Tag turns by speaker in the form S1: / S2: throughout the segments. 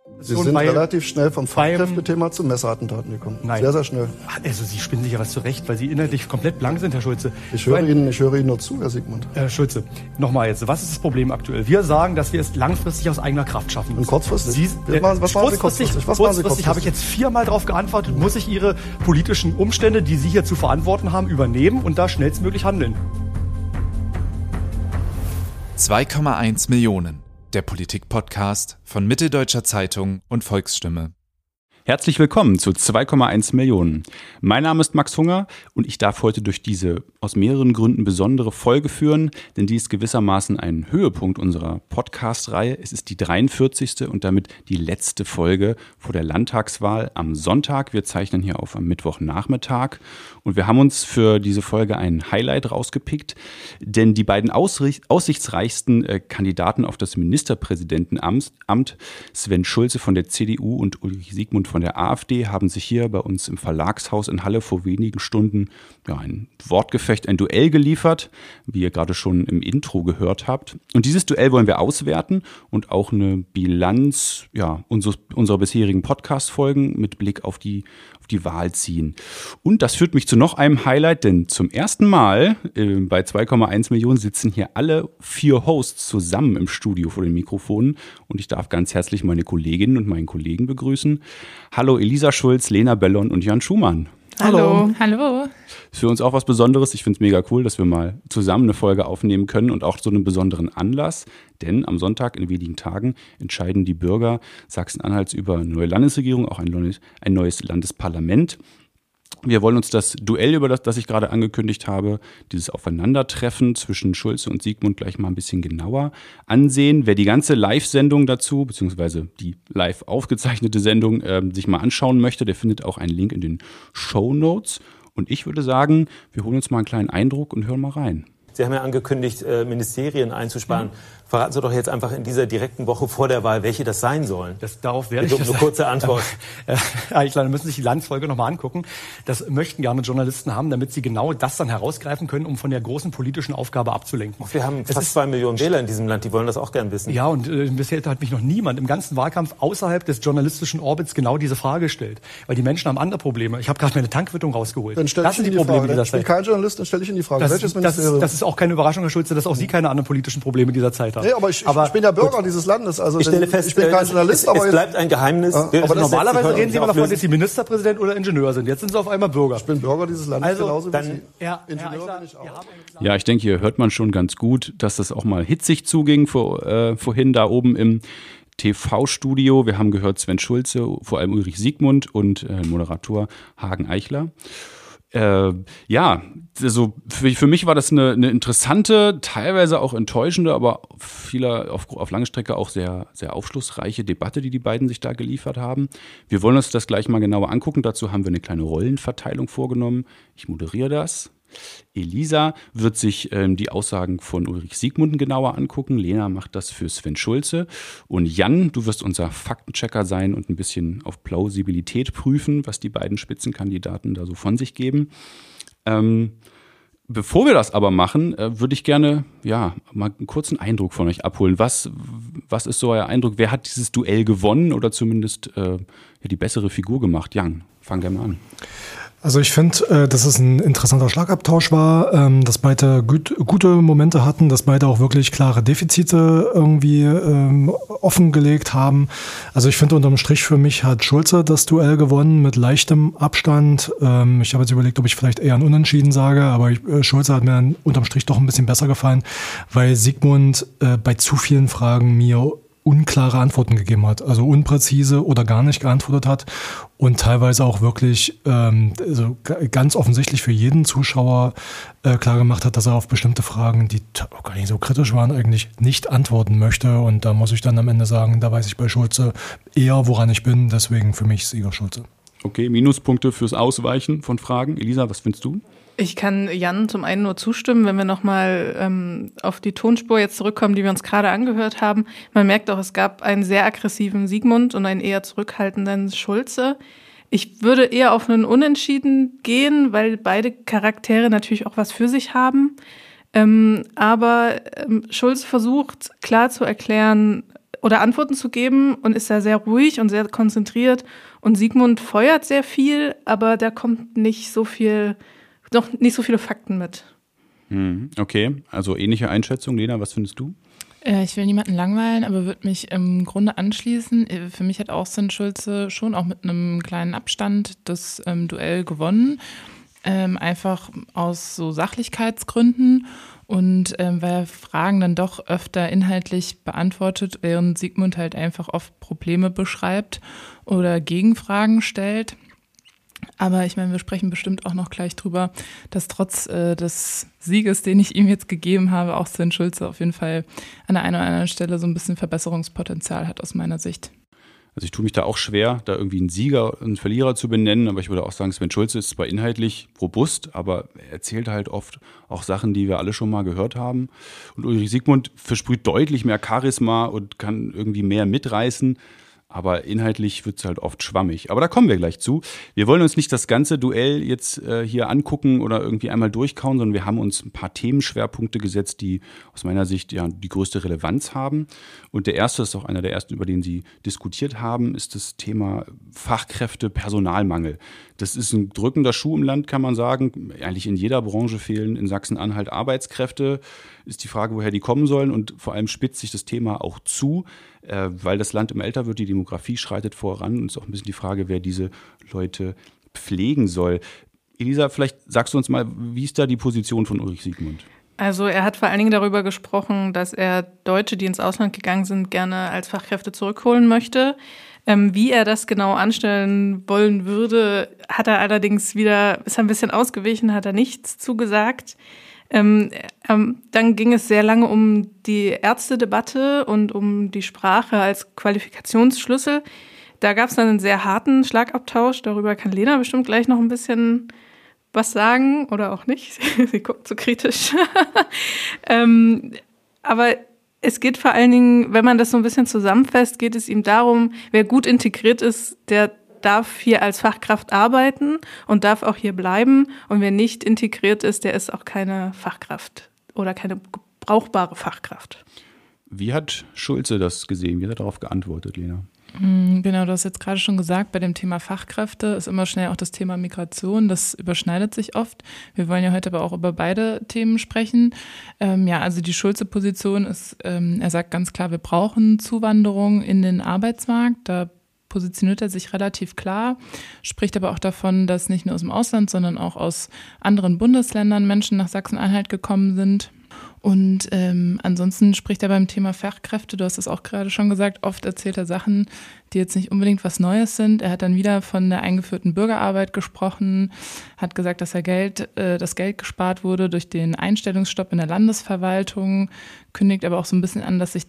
S1: Sie sind relativ schnell vom Fachkräftethema zum Messerattentaten gekommen.
S2: Nein.
S1: Sehr, sehr schnell.
S2: Also Sie spinnen sich ja was zurecht, weil Sie inhaltlich komplett blank sind, Herr Schulze.
S1: Ich höre Ihnen nur zu, Herr Siegmund.
S2: Herr Schulze, nochmal jetzt. Was ist das Problem aktuell? Wir sagen, dass wir es langfristig aus eigener Kraft schaffen müssen.
S1: Und kurzfristig?
S2: Was machen Sie kurzfristig? Kurzfristig habe ich jetzt 4-mal darauf geantwortet. Muss ich Ihre politischen Umstände, die Sie hier zu verantworten haben, übernehmen und da schnellstmöglich handeln?
S3: 2,1 Millionen. Der Politik-Podcast von Mitteldeutscher Zeitung und Volksstimme.
S4: Herzlich willkommen zu 2,1 Millionen. Mein Name ist Max Hunger und ich darf heute durch diese aus mehreren Gründen besondere Folge führen, denn die ist gewissermaßen ein Höhepunkt unserer Podcast-Reihe. Es ist die 43. und damit die letzte Folge vor der Landtagswahl am Sonntag. Wir zeichnen hier auf am Mittwochnachmittag und wir haben uns für diese Folge ein Highlight rausgepickt, denn die beiden aussichtsreichsten Kandidaten auf das Ministerpräsidentenamt, Sven Schulze von der CDU und Ulrich Siegmund von der AfD, haben sich hier bei uns im Verlagshaus in Halle vor wenigen Stunden ein Wortgefecht, ein Duell geliefert, wie ihr gerade schon im Intro gehört habt. Und dieses Duell wollen wir auswerten und auch eine Bilanz unserer bisherigen Podcast-Folgen mit Blick auf die Wahl ziehen. Und das führt mich zu noch einem Highlight, denn zum ersten Mal bei 2,1 Millionen sitzen hier alle 4 Hosts zusammen im Studio vor den Mikrofonen und ich darf ganz herzlich meine Kolleginnen und meinen Kollegen begrüßen. Hallo Elisa Schulz, Lena Bellon und Jan Schumann.
S5: Hallo. Hallo.
S4: Ist für uns auch was Besonderes. Ich finde es mega cool, dass wir mal zusammen eine Folge aufnehmen können und auch zu einem besonderen Anlass. Denn am Sonntag in wenigen Tagen entscheiden die Bürger Sachsen-Anhalts über eine neue Landesregierung, auch ein neues Landesparlament. Wir wollen uns das Duell, über das ich gerade angekündigt habe, dieses Aufeinandertreffen zwischen Schulze und Siegmund gleich mal ein bisschen genauer ansehen. Wer die ganze Live-Sendung dazu, beziehungsweise die live aufgezeichnete Sendung sich mal anschauen möchte, der findet auch einen Link in den Shownotes. Und ich würde sagen, wir holen uns mal einen kleinen Eindruck und hören mal rein.
S6: Sie haben ja angekündigt, Ministerien einzusparen. Verraten Sie doch jetzt einfach in dieser direkten Woche vor der Wahl, welche das sein sollen.
S2: Darauf werde ich
S6: eine kurze Antwort.
S2: Ich glaube, müssen sich die Landsfolge nochmal angucken. Das möchten gerne Journalisten haben, damit sie genau das dann herausgreifen können, um von der großen politischen Aufgabe abzulenken.
S6: Wir haben fast 2 Millionen Wähler in diesem Land, die wollen das auch gern wissen.
S2: Ja, und bisher hat mich noch niemand im ganzen Wahlkampf außerhalb des journalistischen Orbits genau diese Frage gestellt. Weil die Menschen haben andere Probleme. Ich habe gerade meine Tankwittung rausgeholt.
S1: Dann stelle ich Ihnen die Frage. Ich bin kein Journalist, dann stelle ich Ihnen die Frage.
S2: Welches Ministerium? Das ist auch keine Überraschung, Herr Schulze, dass auch Sie keine anderen politischen Probleme dieser Zeit haben.
S1: Nee, aber ich bin ja Bürger dieses Landes. Also
S6: ich stelle fest,
S1: ich bin kein Journalist,
S6: es bleibt ein Geheimnis.
S2: Aber normalerweise reden Sie immer davon, dass Sie Ministerpräsident oder Ingenieur sind. Jetzt sind Sie auf einmal Bürger.
S1: Ich bin Bürger dieses Landes, genauso wie Sie.
S2: Ingenieur bin ich auch.
S4: Ja, ich denke, hier hört man schon ganz gut, dass das auch mal hitzig zuging vorhin da oben im TV-Studio. Wir haben gehört Sven Schulze, vor allem Ulrich Siegmund und Moderator Hagen Eichler. Also für mich war das eine interessante, teilweise auch enttäuschende, aber auf lange Strecke auch sehr, sehr aufschlussreiche Debatte, die beiden sich da geliefert haben. Wir wollen uns das gleich mal genauer angucken. Dazu haben wir eine kleine Rollenverteilung vorgenommen. Ich moderiere das. Elisa wird sich die Aussagen von Ulrich Siegmund genauer angucken. Lena macht das für Sven Schulze. Und Jan, du wirst unser Faktenchecker sein und ein bisschen auf Plausibilität prüfen, was die beiden Spitzenkandidaten da so von sich geben. Bevor wir das aber machen, würde ich gerne mal einen kurzen Eindruck von euch abholen. Was ist so euer Eindruck? Wer hat dieses Duell gewonnen oder zumindest die bessere Figur gemacht? Jan, fang gerne mal an.
S7: Also ich finde, dass es ein interessanter Schlagabtausch war, dass beide gute Momente hatten, dass beide auch wirklich klare Defizite irgendwie offengelegt haben. Also ich finde, unterm Strich für mich hat Schulze das Duell gewonnen mit leichtem Abstand. Ich habe jetzt überlegt, ob ich vielleicht eher ein Unentschieden sage, aber Schulze hat mir dann unterm Strich doch ein bisschen besser gefallen, weil Siegmund bei zu vielen Fragen mir unklare Antworten gegeben hat, also unpräzise oder gar nicht geantwortet hat und teilweise auch wirklich also ganz offensichtlich für jeden Zuschauer klar gemacht hat, dass er auf bestimmte Fragen, die gar nicht so kritisch waren, eigentlich nicht antworten möchte. Und da muss ich dann am Ende sagen, da weiß ich bei Schulze eher, woran ich bin. Deswegen für mich Sieger Schulze.
S4: Okay, Minuspunkte fürs Ausweichen von Fragen. Elisa, was findest du?
S5: Ich kann Jan zum einen nur zustimmen, wenn wir nochmal auf die Tonspur jetzt zurückkommen, die wir uns gerade angehört haben. Man merkt auch, es gab einen sehr aggressiven Siegmund und einen eher zurückhaltenden Schulze. Ich würde eher auf einen Unentschieden gehen, weil beide Charaktere natürlich auch was für sich haben. Aber Schulze versucht klar zu erklären, oder Antworten zu geben und ist da sehr ruhig und sehr konzentriert. Und Sigmund feuert sehr viel, aber da kommt noch nicht so viele Fakten mit.
S4: Okay, also ähnliche Einschätzung. Lena, was findest du?
S8: Ich will niemanden langweilen, aber würde mich im Grunde anschließen. Für mich hat auch Sven Schulze schon auch mit einem kleinen Abstand das Duell gewonnen. Einfach aus so Sachlichkeitsgründen und weil er Fragen dann doch öfter inhaltlich beantwortet, während Sigmund halt einfach oft Probleme beschreibt oder Gegenfragen stellt. Aber ich meine, wir sprechen bestimmt auch noch gleich drüber, dass trotz des Sieges, den ich ihm jetzt gegeben habe, auch Sven Schulze auf jeden Fall an der einen oder anderen Stelle so ein bisschen Verbesserungspotenzial hat aus meiner Sicht.
S4: Also ich tue mich da auch schwer, da irgendwie einen Sieger und einen Verlierer zu benennen, aber ich würde auch sagen, Sven Schulze ist zwar inhaltlich robust, aber er erzählt halt oft auch Sachen, die wir alle schon mal gehört haben. Und Ulrich Siegmund versprüht deutlich mehr Charisma und kann irgendwie mehr mitreißen. Aber inhaltlich wird es halt oft schwammig. Aber da kommen wir gleich zu. Wir wollen uns nicht das ganze Duell jetzt hier angucken oder irgendwie einmal durchkauen, sondern wir haben uns ein paar Themenschwerpunkte gesetzt, die aus meiner Sicht ja die größte Relevanz haben. Und der erste, ist auch einer der ersten, über den Sie diskutiert haben, ist das Thema Fachkräfte, Personalmangel. Das ist ein drückender Schuh im Land, kann man sagen. Eigentlich in jeder Branche fehlen in Sachsen-Anhalt Arbeitskräfte. Ist die Frage, woher die kommen sollen. Und vor allem spitzt sich das Thema auch zu, weil das Land immer älter wird, die Demografie schreitet voran. Und es ist auch ein bisschen die Frage, wer diese Leute pflegen soll. Elisa, vielleicht sagst du uns mal, wie ist da die Position von Ulrich Siegmund?
S5: Also er hat vor allen Dingen darüber gesprochen, dass er Deutsche, die ins Ausland gegangen sind, gerne als Fachkräfte zurückholen möchte. Wie er das genau anstellen wollen würde, hat er allerdings ist er ein bisschen ausgewichen, hat er nichts zugesagt. Dann ging es sehr lange um die Ärztedebatte und um die Sprache als Qualifikationsschlüssel. Da gab es dann einen sehr harten Schlagabtausch. Darüber kann Lena bestimmt gleich noch ein bisschen was sagen oder auch nicht. Sie guckt so kritisch. Aber es geht vor allen Dingen, wenn man das so ein bisschen zusammenfasst, geht es ihm darum, wer gut integriert ist, der darf hier als Fachkraft arbeiten und darf auch hier bleiben. Und wer nicht integriert ist, der ist auch keine Fachkraft oder keine brauchbare Fachkraft.
S4: Wie hat Schulze das gesehen? Wie hat er darauf geantwortet, Lena?
S8: Genau, du hast jetzt gerade schon gesagt, bei dem Thema Fachkräfte ist immer schnell auch das Thema Migration, das überschneidet sich oft. Wir wollen ja heute aber auch über beide Themen sprechen. Also die Schulze-Position ist, er sagt ganz klar, wir brauchen Zuwanderung in den Arbeitsmarkt. Da positioniert er sich relativ klar, spricht aber auch davon, dass nicht nur aus dem Ausland, sondern auch aus anderen Bundesländern Menschen nach Sachsen-Anhalt gekommen sind. Und ansonsten spricht er beim Thema Fachkräfte, du hast es auch gerade schon gesagt, oft erzählt er Sachen, die jetzt nicht unbedingt was Neues sind. Er hat dann wieder von der eingeführten Bürgerarbeit gesprochen, hat gesagt, dass das Geld gespart wurde durch den Einstellungsstopp in der Landesverwaltung, kündigt aber auch so ein bisschen an, dass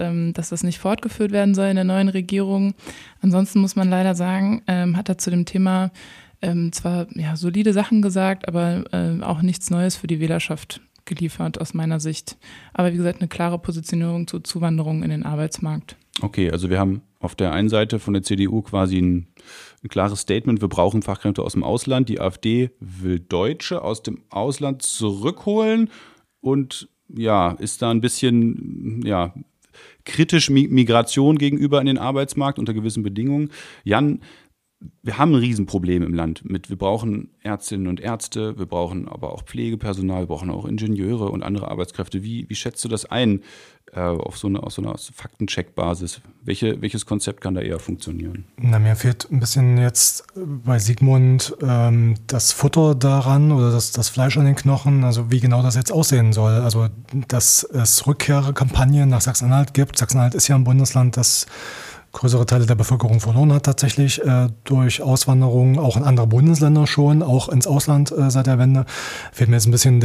S8: das nicht fortgeführt werden soll in der neuen Regierung. Ansonsten muss man leider sagen, hat er zu dem Thema zwar solide Sachen gesagt, aber auch nichts Neues für die Wählerschaft geliefert aus meiner Sicht. Aber wie gesagt, eine klare Positionierung zur Zuwanderung in den Arbeitsmarkt.
S4: Okay, also wir haben auf der einen Seite von der CDU quasi ein klares Statement, wir brauchen Fachkräfte aus dem Ausland. Die AfD will Deutsche aus dem Ausland zurückholen und ist da ein bisschen kritisch Migration gegenüber in den Arbeitsmarkt unter gewissen Bedingungen. Jan, wir haben ein Riesenproblem im Land wir brauchen Ärztinnen und Ärzte, wir brauchen aber auch Pflegepersonal, wir brauchen auch Ingenieure und andere Arbeitskräfte. Wie schätzt du das ein auf so einer Faktencheck-Basis? Welches Konzept kann da eher funktionieren?
S7: Mir fehlt ein bisschen jetzt bei Siegmund das Futter daran oder das Fleisch an den Knochen, also wie genau das jetzt aussehen soll. Also, dass es Rückkehrkampagnen nach Sachsen-Anhalt gibt. Sachsen-Anhalt ist ja ein Bundesland, das größere Teile der Bevölkerung verloren hat tatsächlich durch Auswanderung, auch in andere Bundesländer schon, auch ins Ausland seit der Wende. Fehlt mir jetzt ein bisschen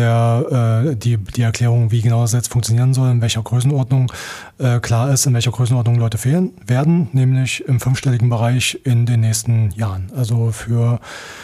S7: die Erklärung, wie genau das jetzt funktionieren soll, in welcher Größenordnung klar ist, in welcher Größenordnung Leute fehlen werden, nämlich im 5-stelligen Bereich in den nächsten Jahren. Also für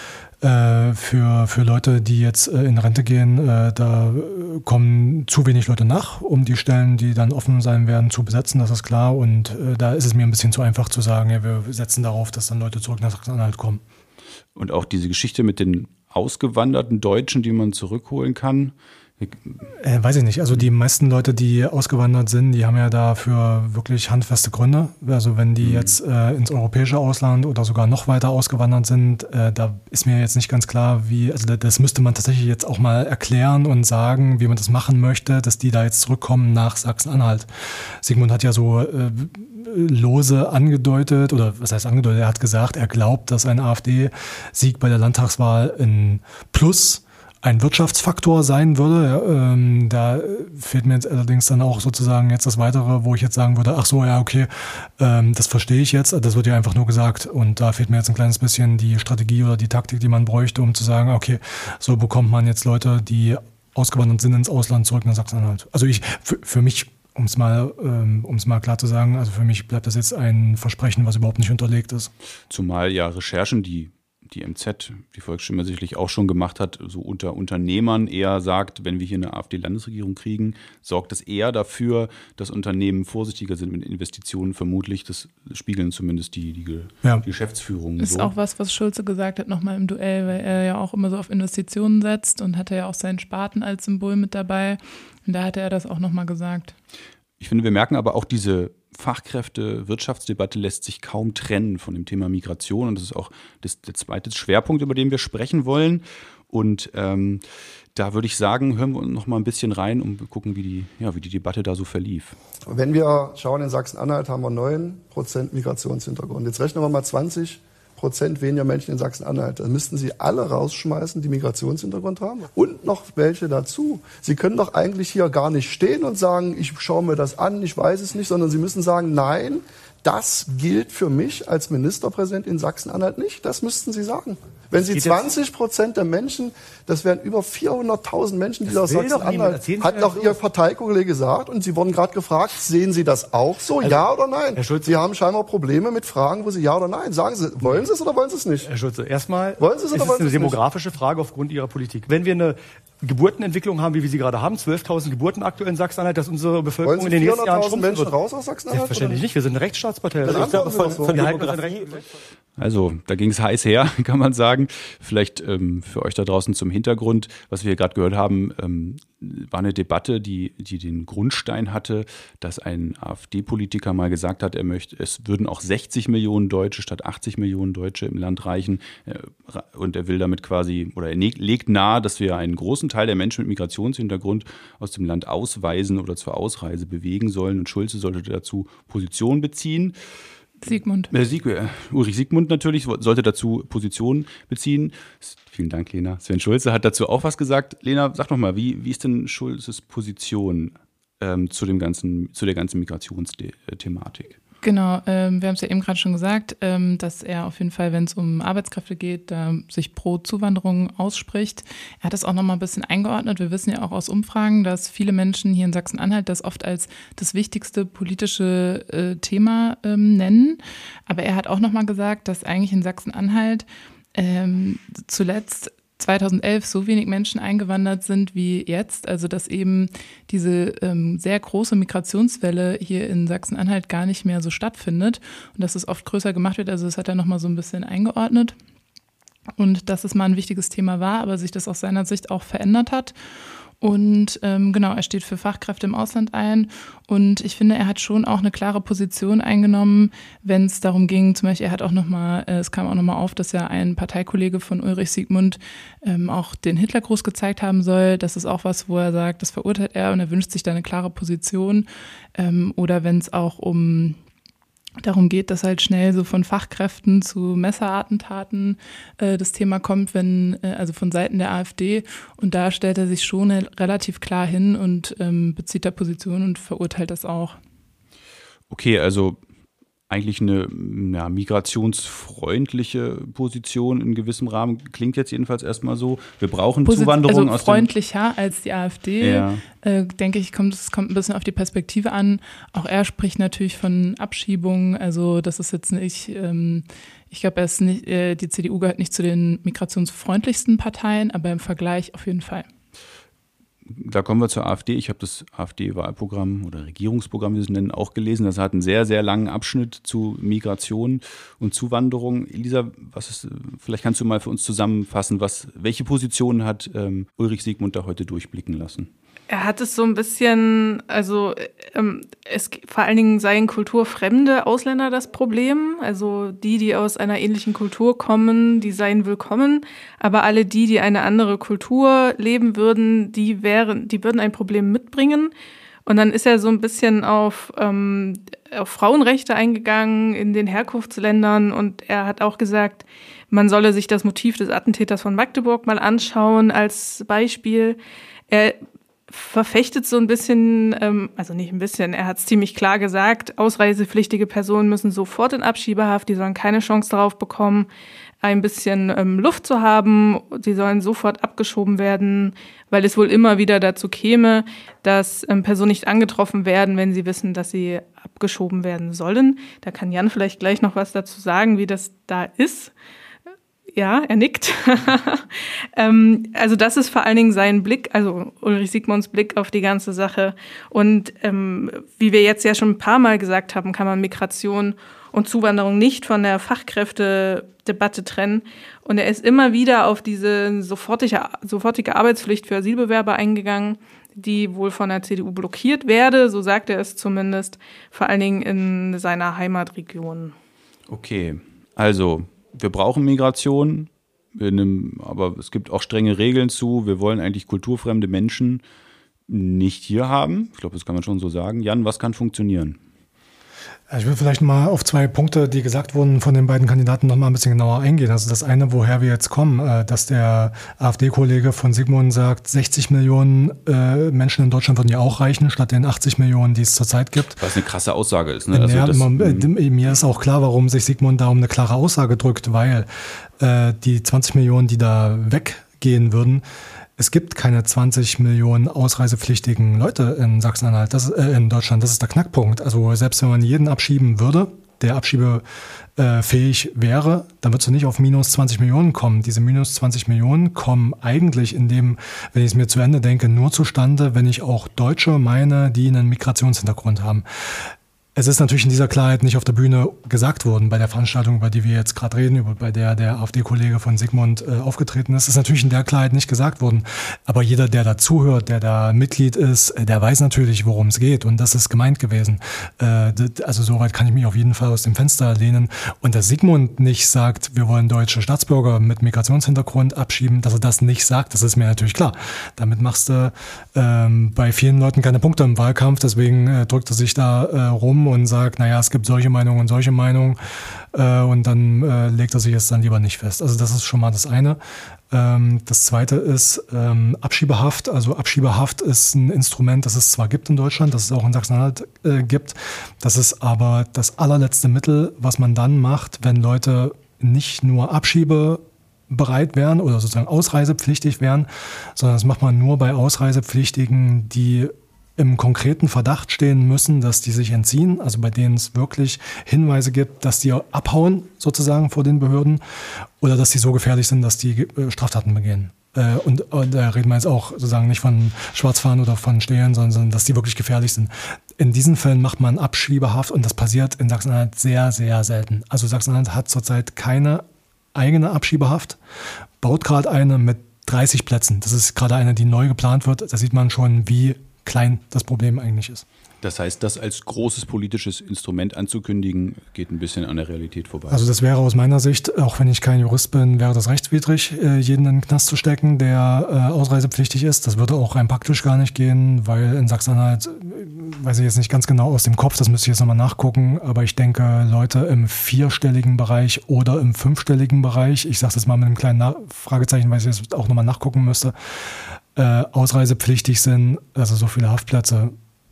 S7: Leute, die jetzt in Rente gehen, da kommen zu wenig Leute nach, um die Stellen, die dann offen sein werden, zu besetzen, das ist klar. Und da ist es mir ein bisschen zu einfach zu sagen, wir setzen darauf, dass dann Leute zurück nach Sachsen-Anhalt kommen.
S4: Und auch diese Geschichte mit den ausgewanderten Deutschen, die man zurückholen kann.
S7: Weiß ich nicht. Also die meisten Leute, die ausgewandert sind, die haben ja dafür wirklich handfeste Gründe. Also wenn die jetzt ins europäische Ausland oder sogar noch weiter ausgewandert sind, da ist mir jetzt nicht ganz klar, wie, also das müsste man tatsächlich jetzt auch mal erklären und sagen, wie man das machen möchte, dass die da jetzt zurückkommen nach Sachsen-Anhalt. Sigmund hat ja so lose angedeutet, oder was heißt angedeutet, er hat gesagt, er glaubt, dass ein AfD-Sieg bei der Landtagswahl ein Plus ein Wirtschaftsfaktor sein würde. Da fehlt mir jetzt allerdings dann auch sozusagen jetzt das Weitere, wo ich jetzt sagen würde, ach so, ja, okay, das verstehe ich jetzt. Das wird ja einfach nur gesagt. Und da fehlt mir jetzt ein kleines bisschen die Strategie oder die Taktik, die man bräuchte, um zu sagen, okay, so bekommt man jetzt Leute, die ausgewandert sind ins Ausland, zurück nach Sachsen-Anhalt. Also für mich, um es mal klar zu sagen, also für mich bleibt das jetzt ein Versprechen, was überhaupt nicht unterlegt ist.
S4: Zumal ja Recherchen, die MZ, die Volksstimme sicherlich auch schon gemacht hat, so unter Unternehmern eher sagt, wenn wir hier eine AfD-Landesregierung kriegen, sorgt es eher dafür, dass Unternehmen vorsichtiger sind mit Investitionen. Vermutlich, das spiegeln zumindest die Geschäftsführung.
S8: Ist so auch was Schulze gesagt hat nochmal im Duell, weil er ja auch immer so auf Investitionen setzt und hatte ja auch seinen Spaten als Symbol mit dabei. Und da hatte er das auch nochmal gesagt.
S4: Ich finde, wir merken aber auch, diese Fachkräfte-Wirtschaftsdebatte lässt sich kaum trennen von dem Thema Migration. Und das ist auch der zweite Schwerpunkt, über den wir sprechen wollen. Und da würde ich sagen, hören wir noch mal ein bisschen rein, um zu gucken, wie die Debatte da so verlief.
S1: Wenn wir schauen, in Sachsen-Anhalt haben wir 9% Migrationshintergrund. Jetzt rechnen wir mal 20% weniger Menschen in Sachsen-Anhalt. Dann müssten Sie alle rausschmeißen, die Migrationshintergrund haben. Und noch welche dazu. Sie können doch eigentlich hier gar nicht stehen und sagen, ich schaue mir das an, ich weiß es nicht, sondern Sie müssen sagen, nein, das gilt für mich als Ministerpräsident in Sachsen-Anhalt nicht. Das müssten Sie sagen. Wenn Sie 20% der Menschen, das wären über 400.000 Menschen, die aus Sachsen-Anhalt, hat auch Ihr Parteikollege gesagt, und Sie wurden gerade gefragt, sehen Sie das auch so, also, ja oder nein? Herr Schulze, Sie haben scheinbar Probleme mit Fragen, wo Sie ja oder nein sagen. Sie, wollen Sie es oder wollen Sie es nicht?
S2: Herr Schulze, erstmal ist es eine demografische Frage aufgrund Ihrer Politik. Wenn wir eine Geburtenentwicklung haben, wie wir sie gerade haben, 12.000 Geburten aktuell in Sachsen-Anhalt, dass unsere Bevölkerung in den nächsten Jahren schrumpfen
S1: Menschen
S2: wird.
S1: Raus aus Sachsen-Anhalt?
S2: Selbstverständlich nicht. Wir sind eine Rechtsstaatspartei.
S4: Also, da ging es heiß her, kann man sagen. Vielleicht für euch da draußen zum Hintergrund, was wir hier gerade gehört haben, war eine Debatte, die den Grundstein hatte, dass ein AfD-Politiker mal gesagt hat, es würden auch 60 Millionen Deutsche statt 80 Millionen Deutsche im Land reichen. Und er will damit quasi, oder er legt nahe, dass wir einen großen Teil der Menschen mit Migrationshintergrund aus dem Land ausweisen oder zur Ausreise bewegen sollen. Und Schulze sollte dazu Position beziehen. Ulrich Siegmund natürlich sollte dazu Position beziehen. Vielen Dank, Lena. Sven Schulze hat dazu auch was gesagt. Lena, sag doch mal, wie ist denn Schulzes Position zu der ganzen Migrationsthematik?
S8: Genau, wir haben es ja eben gerade schon gesagt, dass er auf jeden Fall, wenn es um Arbeitskräfte geht, sich pro Zuwanderung ausspricht. Er hat das auch nochmal ein bisschen eingeordnet. Wir wissen ja auch aus Umfragen, dass viele Menschen hier in Sachsen-Anhalt das oft als das wichtigste politische Thema nennen. Aber er hat auch nochmal gesagt, dass eigentlich in Sachsen-Anhalt zuletzt 2011 so wenig Menschen eingewandert sind wie jetzt, also dass eben diese sehr große Migrationswelle hier in Sachsen-Anhalt gar nicht mehr so stattfindet und dass es oft größer gemacht wird, also das hat er nochmal so ein bisschen eingeordnet und dass es mal ein wichtiges Thema war, aber sich das aus seiner Sicht auch verändert hat. Und genau, er steht für Fachkräfte im Ausland ein und ich finde, er hat schon auch eine klare Position eingenommen, wenn es darum ging, zum Beispiel, er hat auch nochmal, es kam auch nochmal auf, dass ja ein Parteikollege von Ulrich Siegmund auch den Hitlergruß gezeigt haben soll. Das ist auch was, wo er sagt, das verurteilt er und er wünscht sich da eine klare Position. Oder wenn es auch darum geht, dass halt schnell so von Fachkräften zu Messerattentaten das Thema kommt, also von Seiten der AfD. Und da stellt er sich schon relativ klar hin und bezieht da Position und verurteilt das auch.
S4: Okay, also eigentlich eine migrationsfreundliche Position in gewissem Rahmen. Klingt jetzt jedenfalls erstmal so. Wir brauchen Zuwanderung aus dem...
S8: freundlicher als die AfD, ja. Denke ich, es kommt ein bisschen auf die Perspektive an. Auch er spricht natürlich von Abschiebungen. Also das ist jetzt nicht... ich glaube, die CDU gehört nicht zu den migrationsfreundlichsten Parteien, aber im Vergleich auf jeden Fall.
S4: Da kommen wir zur AfD. Ich habe das AfD-Wahlprogramm oder Regierungsprogramm, wie Sie es nennen, auch gelesen. Das hat einen sehr, sehr langen Abschnitt zu Migration und Zuwanderung. Elisa, vielleicht kannst du mal für uns zusammenfassen, welche Positionen hat Ulrich Siegmund da heute durchblicken lassen?
S5: Er hat es so ein bisschen, vor allen Dingen seien kulturfremde Ausländer das Problem. Also die aus einer ähnlichen Kultur kommen, die seien willkommen. Aber alle die eine andere Kultur leben würden, die würden ein Problem mitbringen. Und dann ist er so ein bisschen auf Frauenrechte eingegangen in den Herkunftsländern. Und er hat auch gesagt, man solle sich das Motiv des Attentäters von Magdeburg mal anschauen als Beispiel. Er verfechtet so ein bisschen, also nicht ein bisschen, er hat es ziemlich klar gesagt, ausreisepflichtige Personen müssen sofort in Abschiebehaft, die sollen keine Chance darauf bekommen, ein bisschen Luft zu haben, sie sollen sofort abgeschoben werden, weil es wohl immer wieder dazu käme, dass Personen nicht angetroffen werden, wenn sie wissen, dass sie abgeschoben werden sollen. Da kann Jan vielleicht gleich noch was dazu sagen, wie das da ist. Ja, er nickt. Also das ist vor allen Dingen sein Blick, also Ulrich Siegmunds Blick auf die ganze Sache. Und wie wir jetzt ja schon ein paar Mal gesagt haben, kann man Migration und Zuwanderung nicht von der Fachkräftedebatte trennen. Und er ist immer wieder auf diese sofortige Arbeitspflicht für Asylbewerber eingegangen, die wohl von der CDU blockiert werde, so sagt er es zumindest, vor allen Dingen in seiner Heimatregion.
S4: Okay, also wir brauchen Migration, aber es gibt auch strenge Regeln zu. Wir wollen eigentlich kulturfremde Menschen nicht hier haben. Ich glaube, das kann man schon so sagen. Jan, was kann funktionieren?
S7: Ich will vielleicht mal auf 2 Punkte, die gesagt wurden von den beiden Kandidaten, noch mal ein bisschen genauer eingehen. Also das eine, woher wir jetzt kommen, dass der AfD-Kollege von Siegmund sagt, 60 Millionen Menschen in Deutschland würden ja auch reichen, statt den 80 Millionen, die es zurzeit gibt.
S4: Was eine krasse Aussage ist. Ne?
S7: Also mir ist auch klar, warum sich Siegmund da um eine klare Aussage drückt, weil die 20 Millionen, die da weggehen würden, es gibt keine 20 Millionen ausreisepflichtigen Leute in Sachsen-Anhalt, in Deutschland. Das ist der Knackpunkt. Also selbst wenn man jeden abschieben würde, der abschiebefähig wäre, dann würdest du nicht auf minus 20 Millionen kommen. Diese minus 20 Millionen kommen eigentlich wenn ich es mir zu Ende denke, nur zustande, wenn ich auch Deutsche meine, die einen Migrationshintergrund haben. Es ist natürlich in dieser Klarheit nicht auf der Bühne gesagt worden bei der Veranstaltung, über die wir jetzt gerade reden, bei der AfD-Kollege von Siegmund aufgetreten ist. Ist natürlich in der Klarheit nicht gesagt worden. Aber jeder, der da zuhört, der da Mitglied ist, der weiß natürlich, worum es geht. Und das ist gemeint gewesen. Also soweit kann ich mich auf jeden Fall aus dem Fenster lehnen. Und dass Siegmund nicht sagt, wir wollen deutsche Staatsbürger mit Migrationshintergrund abschieben, dass er das nicht sagt, das ist mir natürlich klar. Damit machst du bei vielen Leuten keine Punkte im Wahlkampf. Deswegen drückt er sich da rum und sagt, naja, es gibt solche Meinungen und solche Meinungen und dann legt er sich jetzt dann lieber nicht fest. Also das ist schon mal das eine. Das zweite ist Abschiebehaft. Also Abschiebehaft ist ein Instrument, das es zwar gibt in Deutschland, das es auch in Sachsen-Anhalt gibt. Das ist aber das allerletzte Mittel, was man dann macht, wenn Leute nicht nur abschiebebereit wären oder sozusagen ausreisepflichtig wären, sondern das macht man nur bei Ausreisepflichtigen, die im konkreten Verdacht stehen müssen, dass die sich entziehen, also bei denen es wirklich Hinweise gibt, dass die abhauen sozusagen vor den Behörden oder dass die so gefährlich sind, dass die Straftaten begehen. Und da reden wir jetzt auch sozusagen nicht von Schwarzfahren oder von Stehlen, sondern dass die wirklich gefährlich sind. In diesen Fällen macht man Abschiebehaft und das passiert in Sachsen-Anhalt sehr, sehr selten. Also Sachsen-Anhalt hat zurzeit keine eigene Abschiebehaft, baut gerade eine mit 30 Plätzen. Das ist gerade eine, die neu geplant wird. Da sieht man schon, wie klein das Problem eigentlich ist.
S4: Das heißt, das als großes politisches Instrument anzukündigen, geht ein bisschen an der Realität vorbei.
S7: Also das wäre aus meiner Sicht, auch wenn ich kein Jurist bin, wäre das rechtswidrig, jeden in den Knast zu stecken, der ausreisepflichtig ist. Das würde auch rein praktisch gar nicht gehen, weil in Sachsen-Anhalt, weiß ich jetzt nicht ganz genau aus dem Kopf, das müsste ich jetzt nochmal nachgucken, aber ich denke, Leute im 4-stelligen Bereich oder im 5-stelligen Bereich, ich sage das mal mit einem kleinen Fragezeichen, weil ich jetzt auch nochmal nachgucken müsste, ausreisepflichtig sind, also so viele Haftplätze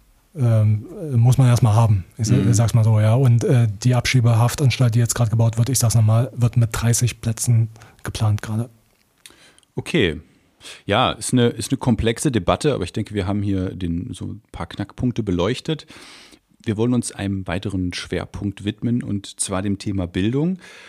S7: muss man erstmal haben. Ich sag's mal so, ja. Und die Abschiebehaftanstalt, die jetzt gerade gebaut wird, ich sag's nochmal, wird mit 30 Plätzen geplant gerade.
S4: Okay. Ja, ist eine komplexe Debatte, aber ich denke, wir haben hier so ein paar Knackpunkte beleuchtet. Wir wollen uns einem weiteren Schwerpunkt widmen und zwar dem Thema Bildung.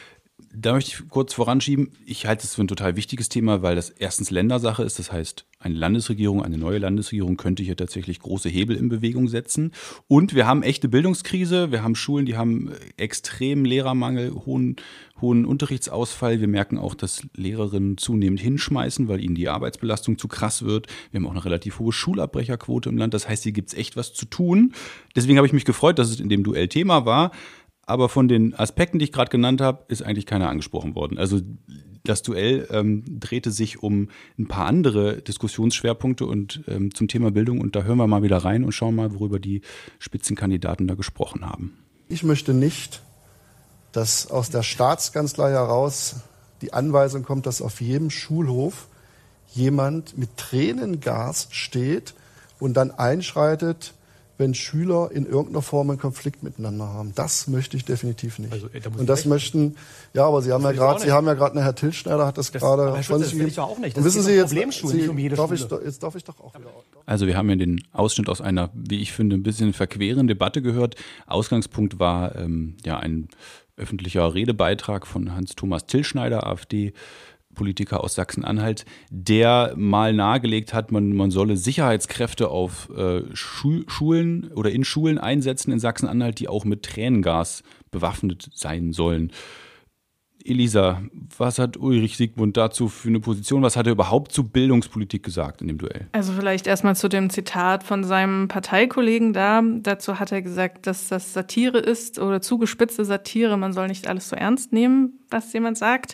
S4: da möchte ich kurz voranschieben, ich halte es für ein total wichtiges Thema, weil das erstens Ländersache ist. Das heißt, eine neue Landesregierung könnte hier tatsächlich große Hebel in Bewegung setzen. Und wir haben echte Bildungskrise. Wir haben Schulen, die haben extremen Lehrermangel, hohen Unterrichtsausfall. Wir merken auch, dass Lehrerinnen zunehmend hinschmeißen, weil ihnen die Arbeitsbelastung zu krass wird. Wir haben auch eine relativ hohe Schulabbrecherquote im Land. Das heißt, hier gibt es echt was zu tun. Deswegen habe ich mich gefreut, dass es in dem Duell Thema war. Aber von den Aspekten, die ich gerade genannt habe, ist eigentlich keiner angesprochen worden. Also das Duell drehte sich um ein paar andere Diskussionsschwerpunkte und zum Thema Bildung. Und da hören wir mal wieder rein und schauen mal, worüber die Spitzenkandidaten da gesprochen haben.
S1: Ich möchte nicht, dass aus der Staatskanzlei heraus die Anweisung kommt, dass auf jedem Schulhof jemand mit Tränengas steht und dann einschreitet, wenn Schüler in irgendeiner Form einen Konflikt miteinander haben. Das möchte ich definitiv nicht. Also, und das möchten, ja, aber Sie haben ja gerade, Herr Tilschneider hat das gerade.
S2: Das will ich ja auch nicht.
S1: Das wissen Sie jetzt,
S2: nicht um jede Schule.
S1: Jetzt darf ich doch auch wieder.
S4: Also wir haben ja den Ausschnitt aus einer, wie ich finde, ein bisschen verqueren Debatte gehört. Ausgangspunkt war ein öffentlicher Redebeitrag von Hans-Thomas Tilschneider, AfD-Politiker aus Sachsen-Anhalt, der mal nahegelegt hat, man solle Sicherheitskräfte auf Schulen oder in Schulen einsetzen in Sachsen-Anhalt, die auch mit Tränengas bewaffnet sein sollen. Elisa, was hat Ulrich Siegmund dazu für eine Position? Was hat er überhaupt zu Bildungspolitik gesagt in dem Duell?
S5: Also vielleicht erstmal zu dem Zitat von seinem Parteikollegen da. Dazu hat er gesagt, dass das Satire ist oder zugespitzte Satire. Man soll nicht alles so ernst nehmen, was jemand sagt.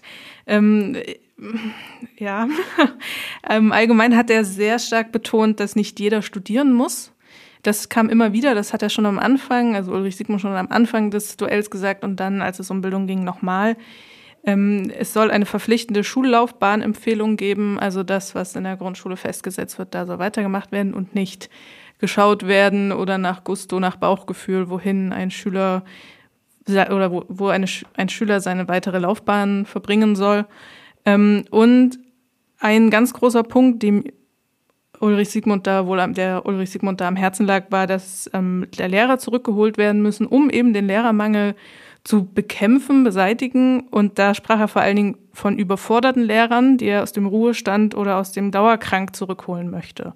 S5: Allgemein hat er sehr stark betont, dass nicht jeder studieren muss. Das kam immer wieder, das hat er schon am Anfang, also Ulrich Siegmund schon am Anfang des Duells gesagt und dann, als es um Bildung ging, nochmal. Es soll eine verpflichtende Schullaufbahnempfehlung geben, also das, was in der Grundschule festgesetzt wird, da soll weitergemacht werden und nicht geschaut werden oder nach Gusto, nach Bauchgefühl, wohin ein Schüler oder wo ein Schüler seine weitere Laufbahn verbringen soll. Und ein ganz großer Punkt, der Ulrich Siegmund da am Herzen lag, war, dass der Lehrer zurückgeholt werden müssen, um eben den Lehrermangel zu bekämpfen, beseitigen. Und da sprach er vor allen Dingen von überforderten Lehrern, die er aus dem Ruhestand oder aus dem Dauerkrank zurückholen möchte.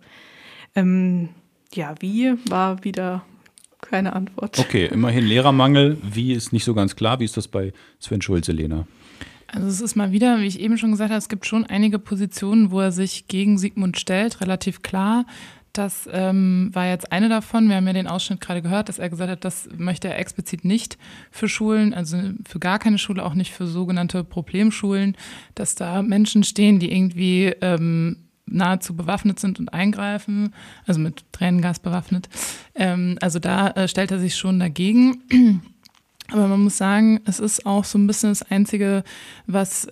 S5: Wie war wieder keine Antwort.
S4: Okay, immerhin Lehrermangel. Wie ist nicht so ganz klar. Wie ist das bei Sven Schulze, Lena?
S8: Also es ist mal wieder, wie ich eben schon gesagt habe, es gibt schon einige Positionen, wo er sich gegen Siegmund stellt, relativ klar. Das war jetzt eine davon. Wir haben ja den Ausschnitt gerade gehört, dass er gesagt hat, das möchte er explizit nicht für Schulen, also für gar keine Schule, auch nicht für sogenannte Problemschulen, dass da Menschen stehen, die irgendwie nahezu bewaffnet sind und eingreifen, also mit Tränengas bewaffnet. Also da stellt er sich schon dagegen. Aber man muss sagen, es ist auch so ein bisschen das Einzige, was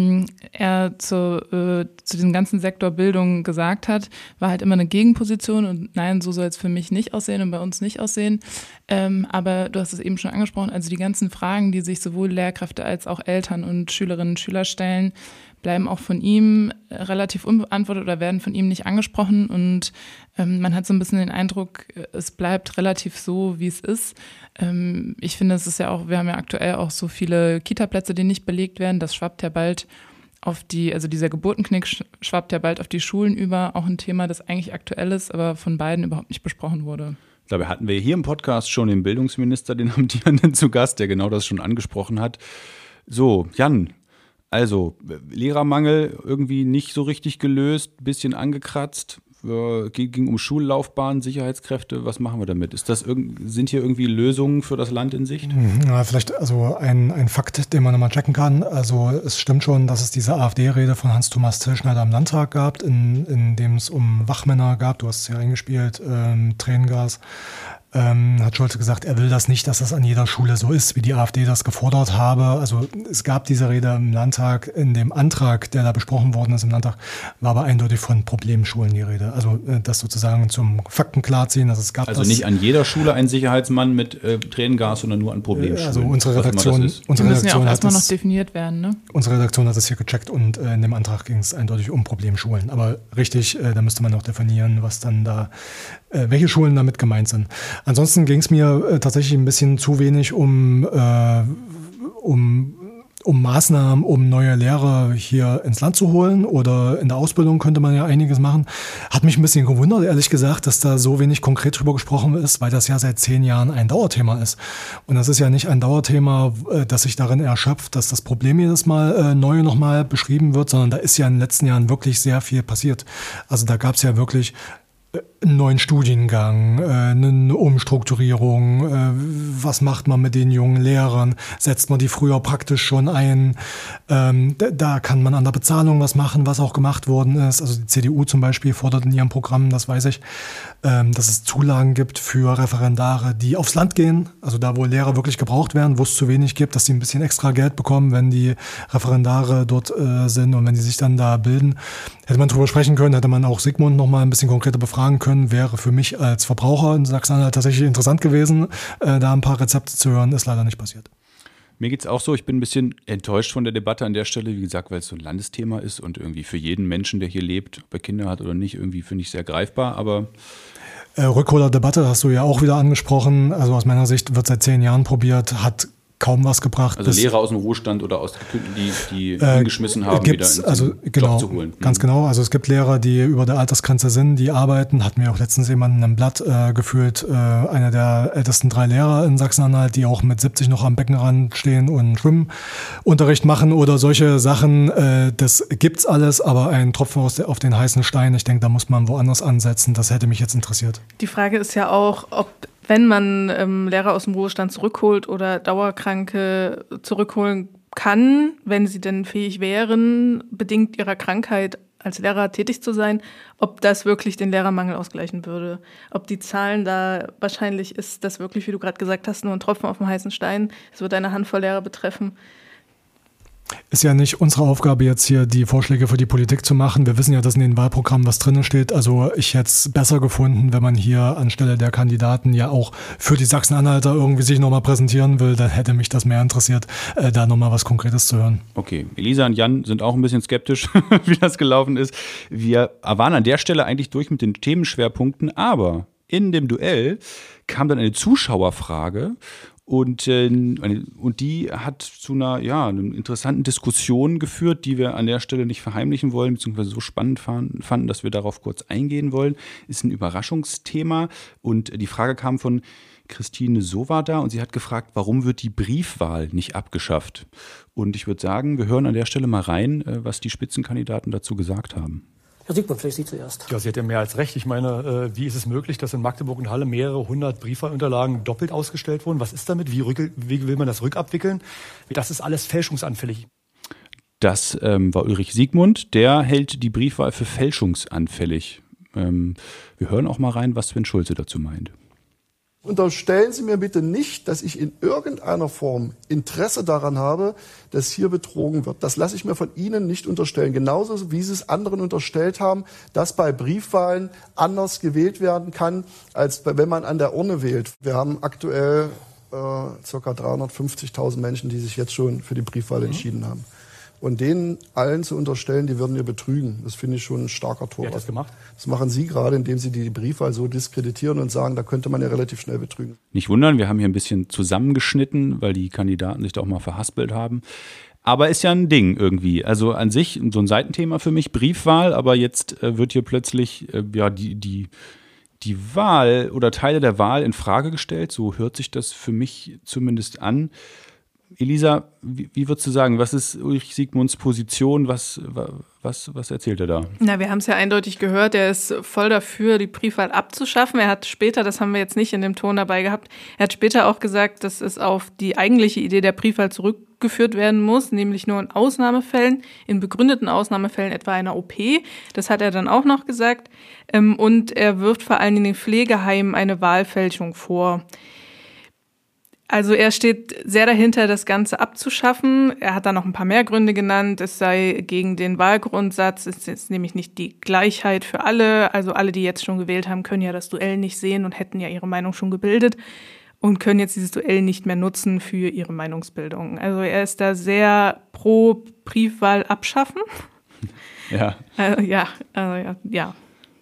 S8: er zu diesem ganzen Sektor Bildung gesagt hat, war halt immer eine Gegenposition und nein, so soll es für mich nicht aussehen und bei uns nicht aussehen. Aber du hast es eben schon angesprochen, also die ganzen Fragen, die sich sowohl Lehrkräfte als auch Eltern und Schülerinnen und Schüler stellen, bleiben auch von ihm relativ unbeantwortet oder werden von ihm nicht angesprochen und man hat so ein bisschen den Eindruck, es bleibt relativ so, wie es ist. Ich finde, es ist ja auch, wir haben ja aktuell auch so viele Kita-Plätze, die nicht belegt werden, das schwappt ja bald dieser Geburtenknick schwappt ja bald auf die Schulen über, auch ein Thema, das eigentlich aktuell ist, aber von beiden überhaupt nicht besprochen wurde.
S4: Dabei hatten wir hier im Podcast schon den Bildungsminister, den Amtierenden, zu Gast, der genau das schon angesprochen hat. So, Jan, also Lehrermangel irgendwie nicht so richtig gelöst, bisschen angekratzt, ging um Schullaufbahn, Sicherheitskräfte, was machen wir damit? Sind hier irgendwie Lösungen für das Land in Sicht?
S7: Ja, vielleicht also ein Fakt, den man nochmal checken kann. Also es stimmt schon, dass es diese AfD-Rede von Hans-Thomas Tilschneider im Landtag gab, in dem es um Wachmänner gab, du hast es ja eingespielt, Tränengas. Hat Schulze gesagt, er will das nicht, dass das an jeder Schule so ist, wie die AfD das gefordert habe. Also es gab diese Rede im Landtag, in dem Antrag, der da besprochen worden ist im Landtag, war aber eindeutig von Problemschulen die Rede. Also das sozusagen zum Fakten klarziehen, dass es gab.
S4: Also nicht an jeder Schule ein Sicherheitsmann mit Tränengas, sondern nur an Problemschulen.
S7: Also unsere Redaktion
S8: müssen ja auch erstmal noch definiert werden, ne?
S7: Unsere Redaktion hat das hier gecheckt und in dem Antrag ging es eindeutig um Problemschulen. Aber richtig, da müsste man auch definieren, was dann da, welche Schulen damit gemeint sind. Ansonsten ging es mir tatsächlich ein bisschen zu wenig um Maßnahmen, um neue Lehrer hier ins Land zu holen oder in der Ausbildung könnte man ja einiges machen. Hat mich ein bisschen gewundert, ehrlich gesagt, dass da so wenig konkret drüber gesprochen ist, weil das ja seit 10 Jahren ein Dauerthema ist. Und das ist ja nicht ein Dauerthema, das sich darin erschöpft, dass das Problem jedes Mal neu nochmal beschrieben wird, sondern da ist ja in den letzten Jahren wirklich sehr viel passiert. Also da gab es ja wirklich einen neuen Studiengang, eine Umstrukturierung, was macht man mit den jungen Lehrern, setzt man die früher praktisch schon ein, da kann man an der Bezahlung was machen, was auch gemacht worden ist. Also die CDU zum Beispiel fordert in ihrem Programm, das weiß ich, dass es Zulagen gibt für Referendare, die aufs Land gehen, also da, wo Lehrer wirklich gebraucht werden, wo es zu wenig gibt, dass sie ein bisschen extra Geld bekommen, wenn die Referendare dort sind und wenn die sich dann da bilden. Hätte man drüber sprechen können, hätte man auch Sigmund noch mal ein bisschen konkreter befragen können, wäre für mich als Verbraucher in Sachsen-Anhalt tatsächlich interessant gewesen, da ein paar Rezepte zu hören, ist leider nicht passiert.
S4: Mir geht's auch so, ich bin ein bisschen enttäuscht von der Debatte an der Stelle, wie gesagt, weil es so ein Landesthema ist und irgendwie für jeden Menschen, der hier lebt, ob er Kinder hat oder nicht, irgendwie finde ich sehr greifbar, aber
S7: Rückholer-Debatte hast du ja auch wieder angesprochen, also aus meiner Sicht wird seit 10 Jahren probiert, hat kaum was gebracht.
S4: Also Lehrer aus dem Ruhestand oder aus die hingeschmissen haben, wieder in den Job zu holen.
S7: Ganz genau. Also es gibt Lehrer, die über der Altersgrenze sind, die arbeiten. Hatten wir auch letztens jemanden im Blatt gefühlt, einer der ältesten 3 Lehrer in Sachsen-Anhalt, die auch mit 70 noch am Beckenrand stehen und Schwimmunterricht machen oder solche Sachen. Das gibt's alles, aber ein Tropfen auf den heißen Stein. Ich denke, da muss man woanders ansetzen. Das hätte mich jetzt interessiert.
S5: Die Frage ist ja auch, ob wenn man Lehrer aus dem Ruhestand zurückholt oder Dauerkranke zurückholen kann, wenn sie denn fähig wären, bedingt ihrer Krankheit als Lehrer tätig zu sein, ob das wirklich den Lehrermangel ausgleichen würde. Ob die Zahlen da, wahrscheinlich ist das wirklich, wie du gerade gesagt hast, nur ein Tropfen auf dem heißen Stein. Es wird eine Handvoll Lehrer betreffen.
S7: Ist ja nicht unsere Aufgabe, jetzt hier die Vorschläge für die Politik zu machen. Wir wissen ja, dass in den Wahlprogrammen was drinnen steht. Also ich hätte es besser gefunden, wenn man hier anstelle der Kandidaten ja auch für die Sachsen-Anhalter irgendwie sich nochmal präsentieren will. Dann hätte mich das mehr interessiert, da nochmal was Konkretes zu hören.
S4: Okay, Elisa und Jan sind auch ein bisschen skeptisch, wie das gelaufen ist. Wir waren an der Stelle eigentlich durch mit den Themenschwerpunkten, aber in dem Duell kam dann eine Zuschauerfrage. Und die hat zu einer interessanten Diskussion geführt, die wir an der Stelle nicht verheimlichen wollen, beziehungsweise so spannend fanden, dass wir darauf kurz eingehen wollen. Ist ein Überraschungsthema. Und die Frage kam von Christine Sowada und sie hat gefragt, warum wird die Briefwahl nicht abgeschafft? Und ich würde sagen, wir hören an der Stelle mal rein, was die Spitzenkandidaten dazu gesagt haben.
S9: Herr Sigmund, vielleicht Sie zuerst.
S2: Ja, sie hat ja mehr als recht. Ich meine, wie ist es möglich, dass in Magdeburg und Halle mehrere 100 Briefwahlunterlagen doppelt ausgestellt wurden? Was ist damit? Wie will man das rückabwickeln? Das ist alles fälschungsanfällig.
S4: Das war Ulrich Siegmund. Der hält die Briefwahl für fälschungsanfällig. Wir hören auch mal rein, was Sven Schulze dazu meint.
S1: Unterstellen Sie mir bitte nicht, dass ich in irgendeiner Form Interesse daran habe, dass hier betrogen wird. Das lasse ich mir von Ihnen nicht unterstellen. Genauso wie Sie es anderen unterstellt haben, dass bei Briefwahlen anders gewählt werden kann, als wenn man an der Urne wählt. Wir haben aktuell ca. 350.000 Menschen, die sich jetzt schon für die Briefwahl entschieden haben. Und denen allen zu unterstellen, die würden ihr betrügen, das finde ich schon ein starker Torwart.
S2: Wer hat das gemacht?
S1: Das machen Sie gerade, indem Sie die Briefwahl so diskreditieren und sagen, da könnte man ja relativ schnell betrügen.
S4: Nicht wundern, wir haben hier ein bisschen zusammengeschnitten, weil die Kandidaten sich da auch mal verhaspelt haben. Aber ist ja ein Ding irgendwie. Also an sich so ein Seitenthema für mich, Briefwahl, aber jetzt wird hier plötzlich die Wahl oder Teile der Wahl in Frage gestellt. So hört sich das für mich zumindest an. Elisa, wie würdest du sagen, was ist Ulrich Siegmunds Position, was erzählt er da?
S5: Na, wir haben es ja eindeutig gehört, er ist voll dafür, die Briefwahl abzuschaffen. Er hat später, das haben wir jetzt nicht in dem Ton dabei gehabt, er hat später auch gesagt, dass es auf die eigentliche Idee der Briefwahl zurückgeführt werden muss, nämlich nur in Ausnahmefällen, in begründeten Ausnahmefällen, etwa einer OP. Das hat er dann auch noch gesagt. Und er wirft vor allem in den Pflegeheimen eine Wahlfälschung vor. Also er steht sehr dahinter, das Ganze abzuschaffen. Er hat da noch ein paar mehr Gründe genannt. Es sei gegen den Wahlgrundsatz, es ist nämlich nicht die Gleichheit für alle. Also alle, die jetzt schon gewählt haben, können ja das Duell nicht sehen und hätten ja ihre Meinung schon gebildet und können jetzt dieses Duell nicht mehr nutzen für ihre Meinungsbildung. Also er ist da sehr pro Briefwahl abschaffen.
S4: Ja.
S5: Ja.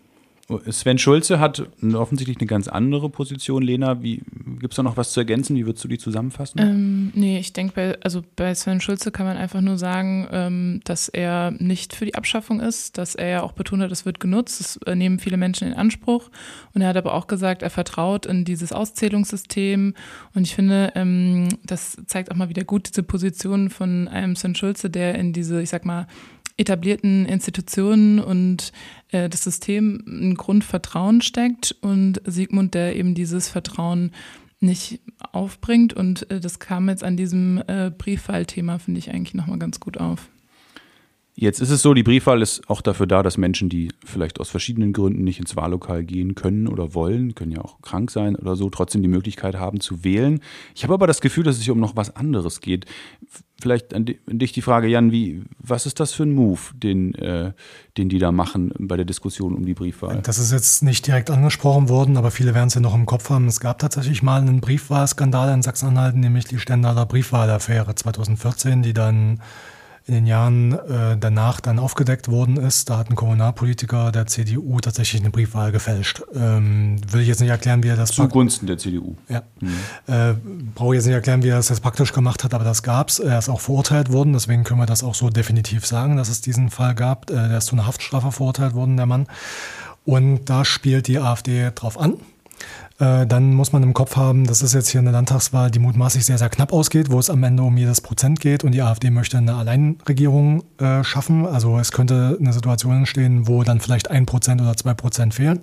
S4: Sven Schulze hat offensichtlich eine ganz andere Position. Lena, gibt es da noch was zu ergänzen? Wie würdest du die zusammenfassen?
S8: Nee, ich denke, bei Sven Schulze kann man einfach nur sagen, dass er nicht für die Abschaffung ist, dass er ja auch betont hat, es wird genutzt, es nehmen viele Menschen in Anspruch. Und er hat aber auch gesagt, er vertraut in dieses Auszählungssystem. Und ich finde, das zeigt auch mal wieder gut diese Position von einem Sven Schulze, der in diese, ich sag mal, etablierten Institutionen und das System ein Grundvertrauen steckt und Sigmund, der eben dieses Vertrauen nicht aufbringt. Und das kam jetzt an diesem Briefwahlthema, finde ich, eigentlich nochmal ganz gut auf.
S4: Jetzt ist es so, die Briefwahl ist auch dafür da, dass Menschen, die vielleicht aus verschiedenen Gründen nicht ins Wahllokal gehen können oder wollen, können ja auch krank sein oder so, trotzdem die Möglichkeit haben zu wählen. Ich habe aber das Gefühl, dass es hier um noch was anderes geht. Vielleicht an dich die Frage, Jan, was ist das für ein Move, den die da machen bei der Diskussion um die Briefwahl?
S7: Das ist jetzt nicht direkt angesprochen worden, aber viele werden es ja noch im Kopf haben. Es gab tatsächlich mal einen Briefwahlskandal in Sachsen-Anhalt, nämlich die Stendaler Briefwahlaffäre 2014, die dann in den Jahren danach dann aufgedeckt worden ist. Da hat ein Kommunalpolitiker der CDU tatsächlich eine Briefwahl gefälscht. Will ich jetzt nicht erklären, wie er das...
S4: Zugunsten der CDU.
S7: Ja. Brauche ich jetzt nicht erklären, wie er das jetzt praktisch gemacht hat, aber das gab's. Er ist auch verurteilt worden, deswegen können wir das auch so definitiv sagen, dass es diesen Fall gab. Der ist zu einer Haftstrafe verurteilt worden, der Mann. Und da spielt die AfD drauf an. Dann muss man im Kopf haben, das ist jetzt hier eine Landtagswahl, die mutmaßlich sehr, sehr knapp ausgeht, wo es am Ende um jedes Prozent geht und die AfD möchte eine Alleinregierung schaffen. Also es könnte eine Situation entstehen, wo dann vielleicht 1% oder 2% fehlen.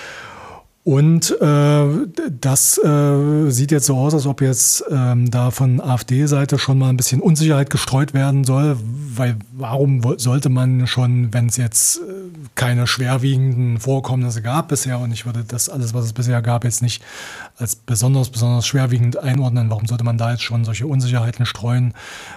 S7: Und das sieht jetzt so aus, als ob jetzt da von AfD-Seite schon mal ein bisschen Unsicherheit gestreut werden soll, weil warum sollte man schon, wenn es jetzt keine schwerwiegenden Vorkommnisse gab bisher, und ich würde das alles, was es bisher gab, jetzt nicht als besonders schwerwiegend einordnen, warum sollte man da jetzt schon solche Unsicherheiten streuen?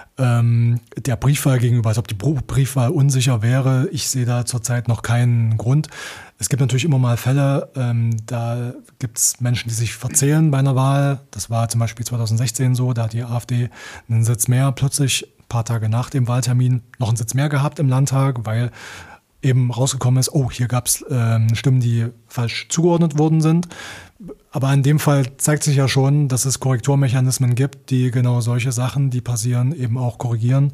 S7: Der Briefwahl gegenüber, als ob die Briefwahl unsicher wäre, ich sehe da zurzeit noch keinen Grund. Es gibt natürlich immer mal Fälle, da gibt es Menschen, die sich verzählen bei einer Wahl. Das war zum Beispiel 2016 so, da hat die AfD einen Sitz mehr plötzlich, ein paar Tage nach dem Wahltermin, noch einen Sitz mehr gehabt im Landtag, weil eben rausgekommen ist, hier gab es Stimmen, die falsch zugeordnet worden sind. Aber in dem Fall zeigt sich ja schon, dass es Korrekturmechanismen gibt, die genau solche Sachen, die passieren, eben auch korrigieren.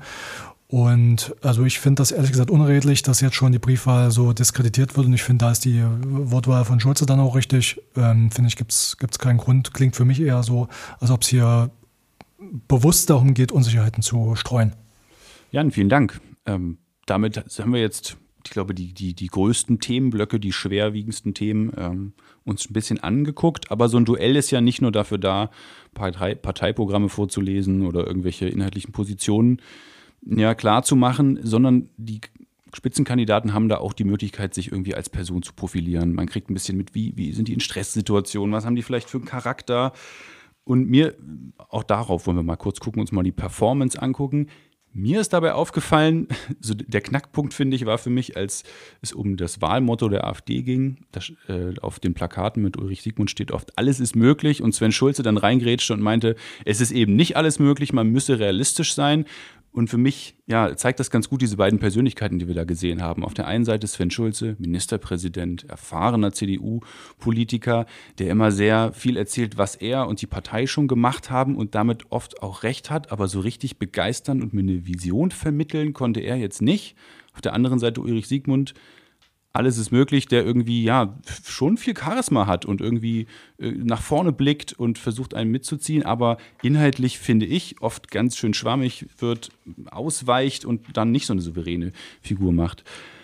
S7: Und also ich finde das ehrlich gesagt unredlich, dass jetzt schon die Briefwahl so diskreditiert wird. Und ich finde, da ist die Wortwahl von Schulze dann auch richtig. Finde ich, gibt's keinen Grund. Klingt für mich eher so, als ob es hier bewusst darum geht, Unsicherheiten zu streuen.
S4: Jan, vielen Dank. Damit haben wir jetzt, ich glaube, die größten Themenblöcke, die schwerwiegendsten Themen uns ein bisschen angeguckt. Aber so ein Duell ist ja nicht nur dafür da, Parteiprogramme vorzulesen oder irgendwelche inhaltlichen Positionen klar zu machen, sondern die Spitzenkandidaten haben da auch die Möglichkeit, sich irgendwie als Person zu profilieren. Man kriegt ein bisschen mit, wie sind die in Stresssituationen, was haben die vielleicht für einen Charakter. Und auch darauf wollen wir mal kurz gucken, uns mal die Performance angucken. Mir ist dabei aufgefallen, so der Knackpunkt, finde ich, war für mich, als es um das Wahlmotto der AfD ging. Auf den Plakaten mit Ulrich Sigmund steht oft, alles ist möglich. Und Sven Schulze dann reingrätschte und meinte, es ist eben nicht alles möglich, man müsse realistisch sein. Und für mich zeigt das ganz gut diese beiden Persönlichkeiten, die wir da gesehen haben. Auf der einen Seite Sven Schulze, Ministerpräsident, erfahrener CDU-Politiker, der immer sehr viel erzählt, was er und die Partei schon gemacht haben und damit oft auch recht hat, aber so richtig begeistern und mir eine Vision vermitteln konnte er jetzt nicht. Auf der anderen Seite Ulrich Sigmund, alles ist möglich, der irgendwie schon viel Charisma hat und irgendwie nach vorne blickt und versucht, einen mitzuziehen, aber inhaltlich, finde ich, oft ganz schön schwammig wird, ausweicht und dann nicht so eine souveräne Figur macht.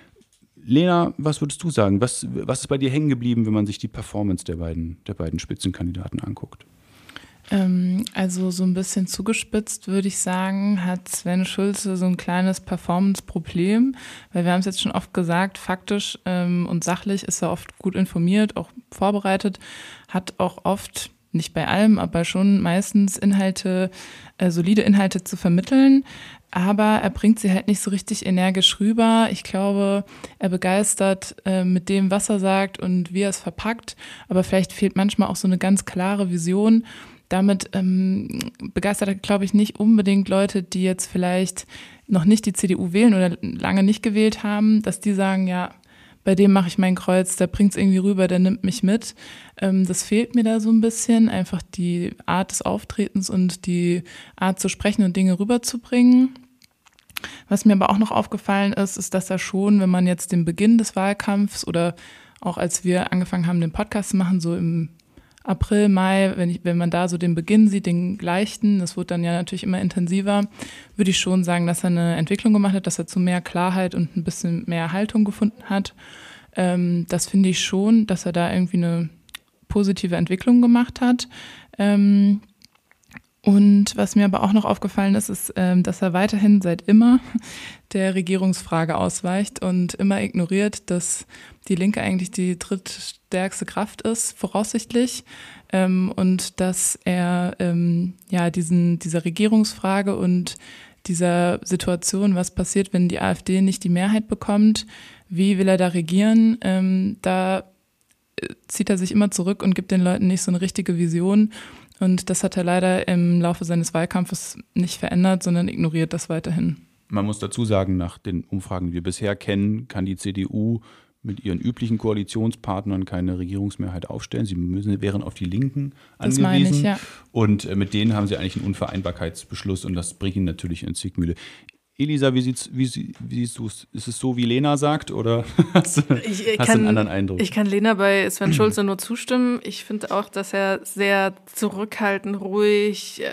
S4: Lena, was würdest du sagen? Was ist bei dir hängen geblieben, wenn man sich die Performance der beiden Spitzenkandidaten anguckt?
S8: Also so ein bisschen zugespitzt würde ich sagen, hat Sven Schulze so ein kleines Performance-Problem, weil wir haben es jetzt schon oft gesagt, faktisch und sachlich ist er oft gut informiert, auch vorbereitet, hat auch oft, nicht bei allem, aber schon meistens solide Inhalte zu vermitteln, aber er bringt sie halt nicht so richtig energisch rüber. Ich glaube, er begeistert mit dem, was er sagt und wie er es verpackt, aber vielleicht fehlt manchmal auch so eine ganz klare Vision. Damit begeistert er, glaube ich, nicht unbedingt Leute, die jetzt vielleicht noch nicht die CDU wählen oder lange nicht gewählt haben, dass die sagen, bei dem mache ich mein Kreuz, der bringt es irgendwie rüber, der nimmt mich mit. Das fehlt mir da so ein bisschen, einfach die Art des Auftretens und die Art zu sprechen und Dinge rüberzubringen. Was mir aber auch noch aufgefallen ist, dass er schon, wenn man jetzt den Beginn des Wahlkampfs oder auch als wir angefangen haben, den Podcast zu machen, so im April, Mai, wenn man da so den Beginn sieht, den leichten, das wird dann ja natürlich immer intensiver, würde ich schon sagen, dass er eine Entwicklung gemacht hat, dass er zu mehr Klarheit und ein bisschen mehr Haltung gefunden hat. Das finde ich schon, dass er da irgendwie eine positive Entwicklung gemacht hat. Und was mir aber auch noch aufgefallen ist, dass er weiterhin seit immer der Regierungsfrage ausweicht und immer ignoriert, dass die Linke eigentlich die drittstärkste Kraft ist, voraussichtlich. Und dass er dieser Regierungsfrage und dieser Situation, was passiert, wenn die AfD nicht die Mehrheit bekommt, wie will er da regieren, da zieht er sich immer zurück und gibt den Leuten nicht so eine richtige Vision. Und das hat er leider im Laufe seines Wahlkampfes nicht verändert, sondern ignoriert das weiterhin.
S4: Man muss dazu sagen, nach den Umfragen, die wir bisher kennen, kann die CDU mit ihren üblichen Koalitionspartnern keine Regierungsmehrheit aufstellen. Sie wären auf die Linken angewiesen. Das meine ich, ja. Und mit denen haben sie eigentlich einen Unvereinbarkeitsbeschluss und das bringt ihn natürlich in Zwickmühle. Elisa, wie siehst du es? Ist es so, wie Lena sagt, oder hast du einen anderen Eindruck?
S5: Ich kann Lena bei Sven Schulze nur zustimmen. Ich finde auch, dass er sehr zurückhaltend, ruhig,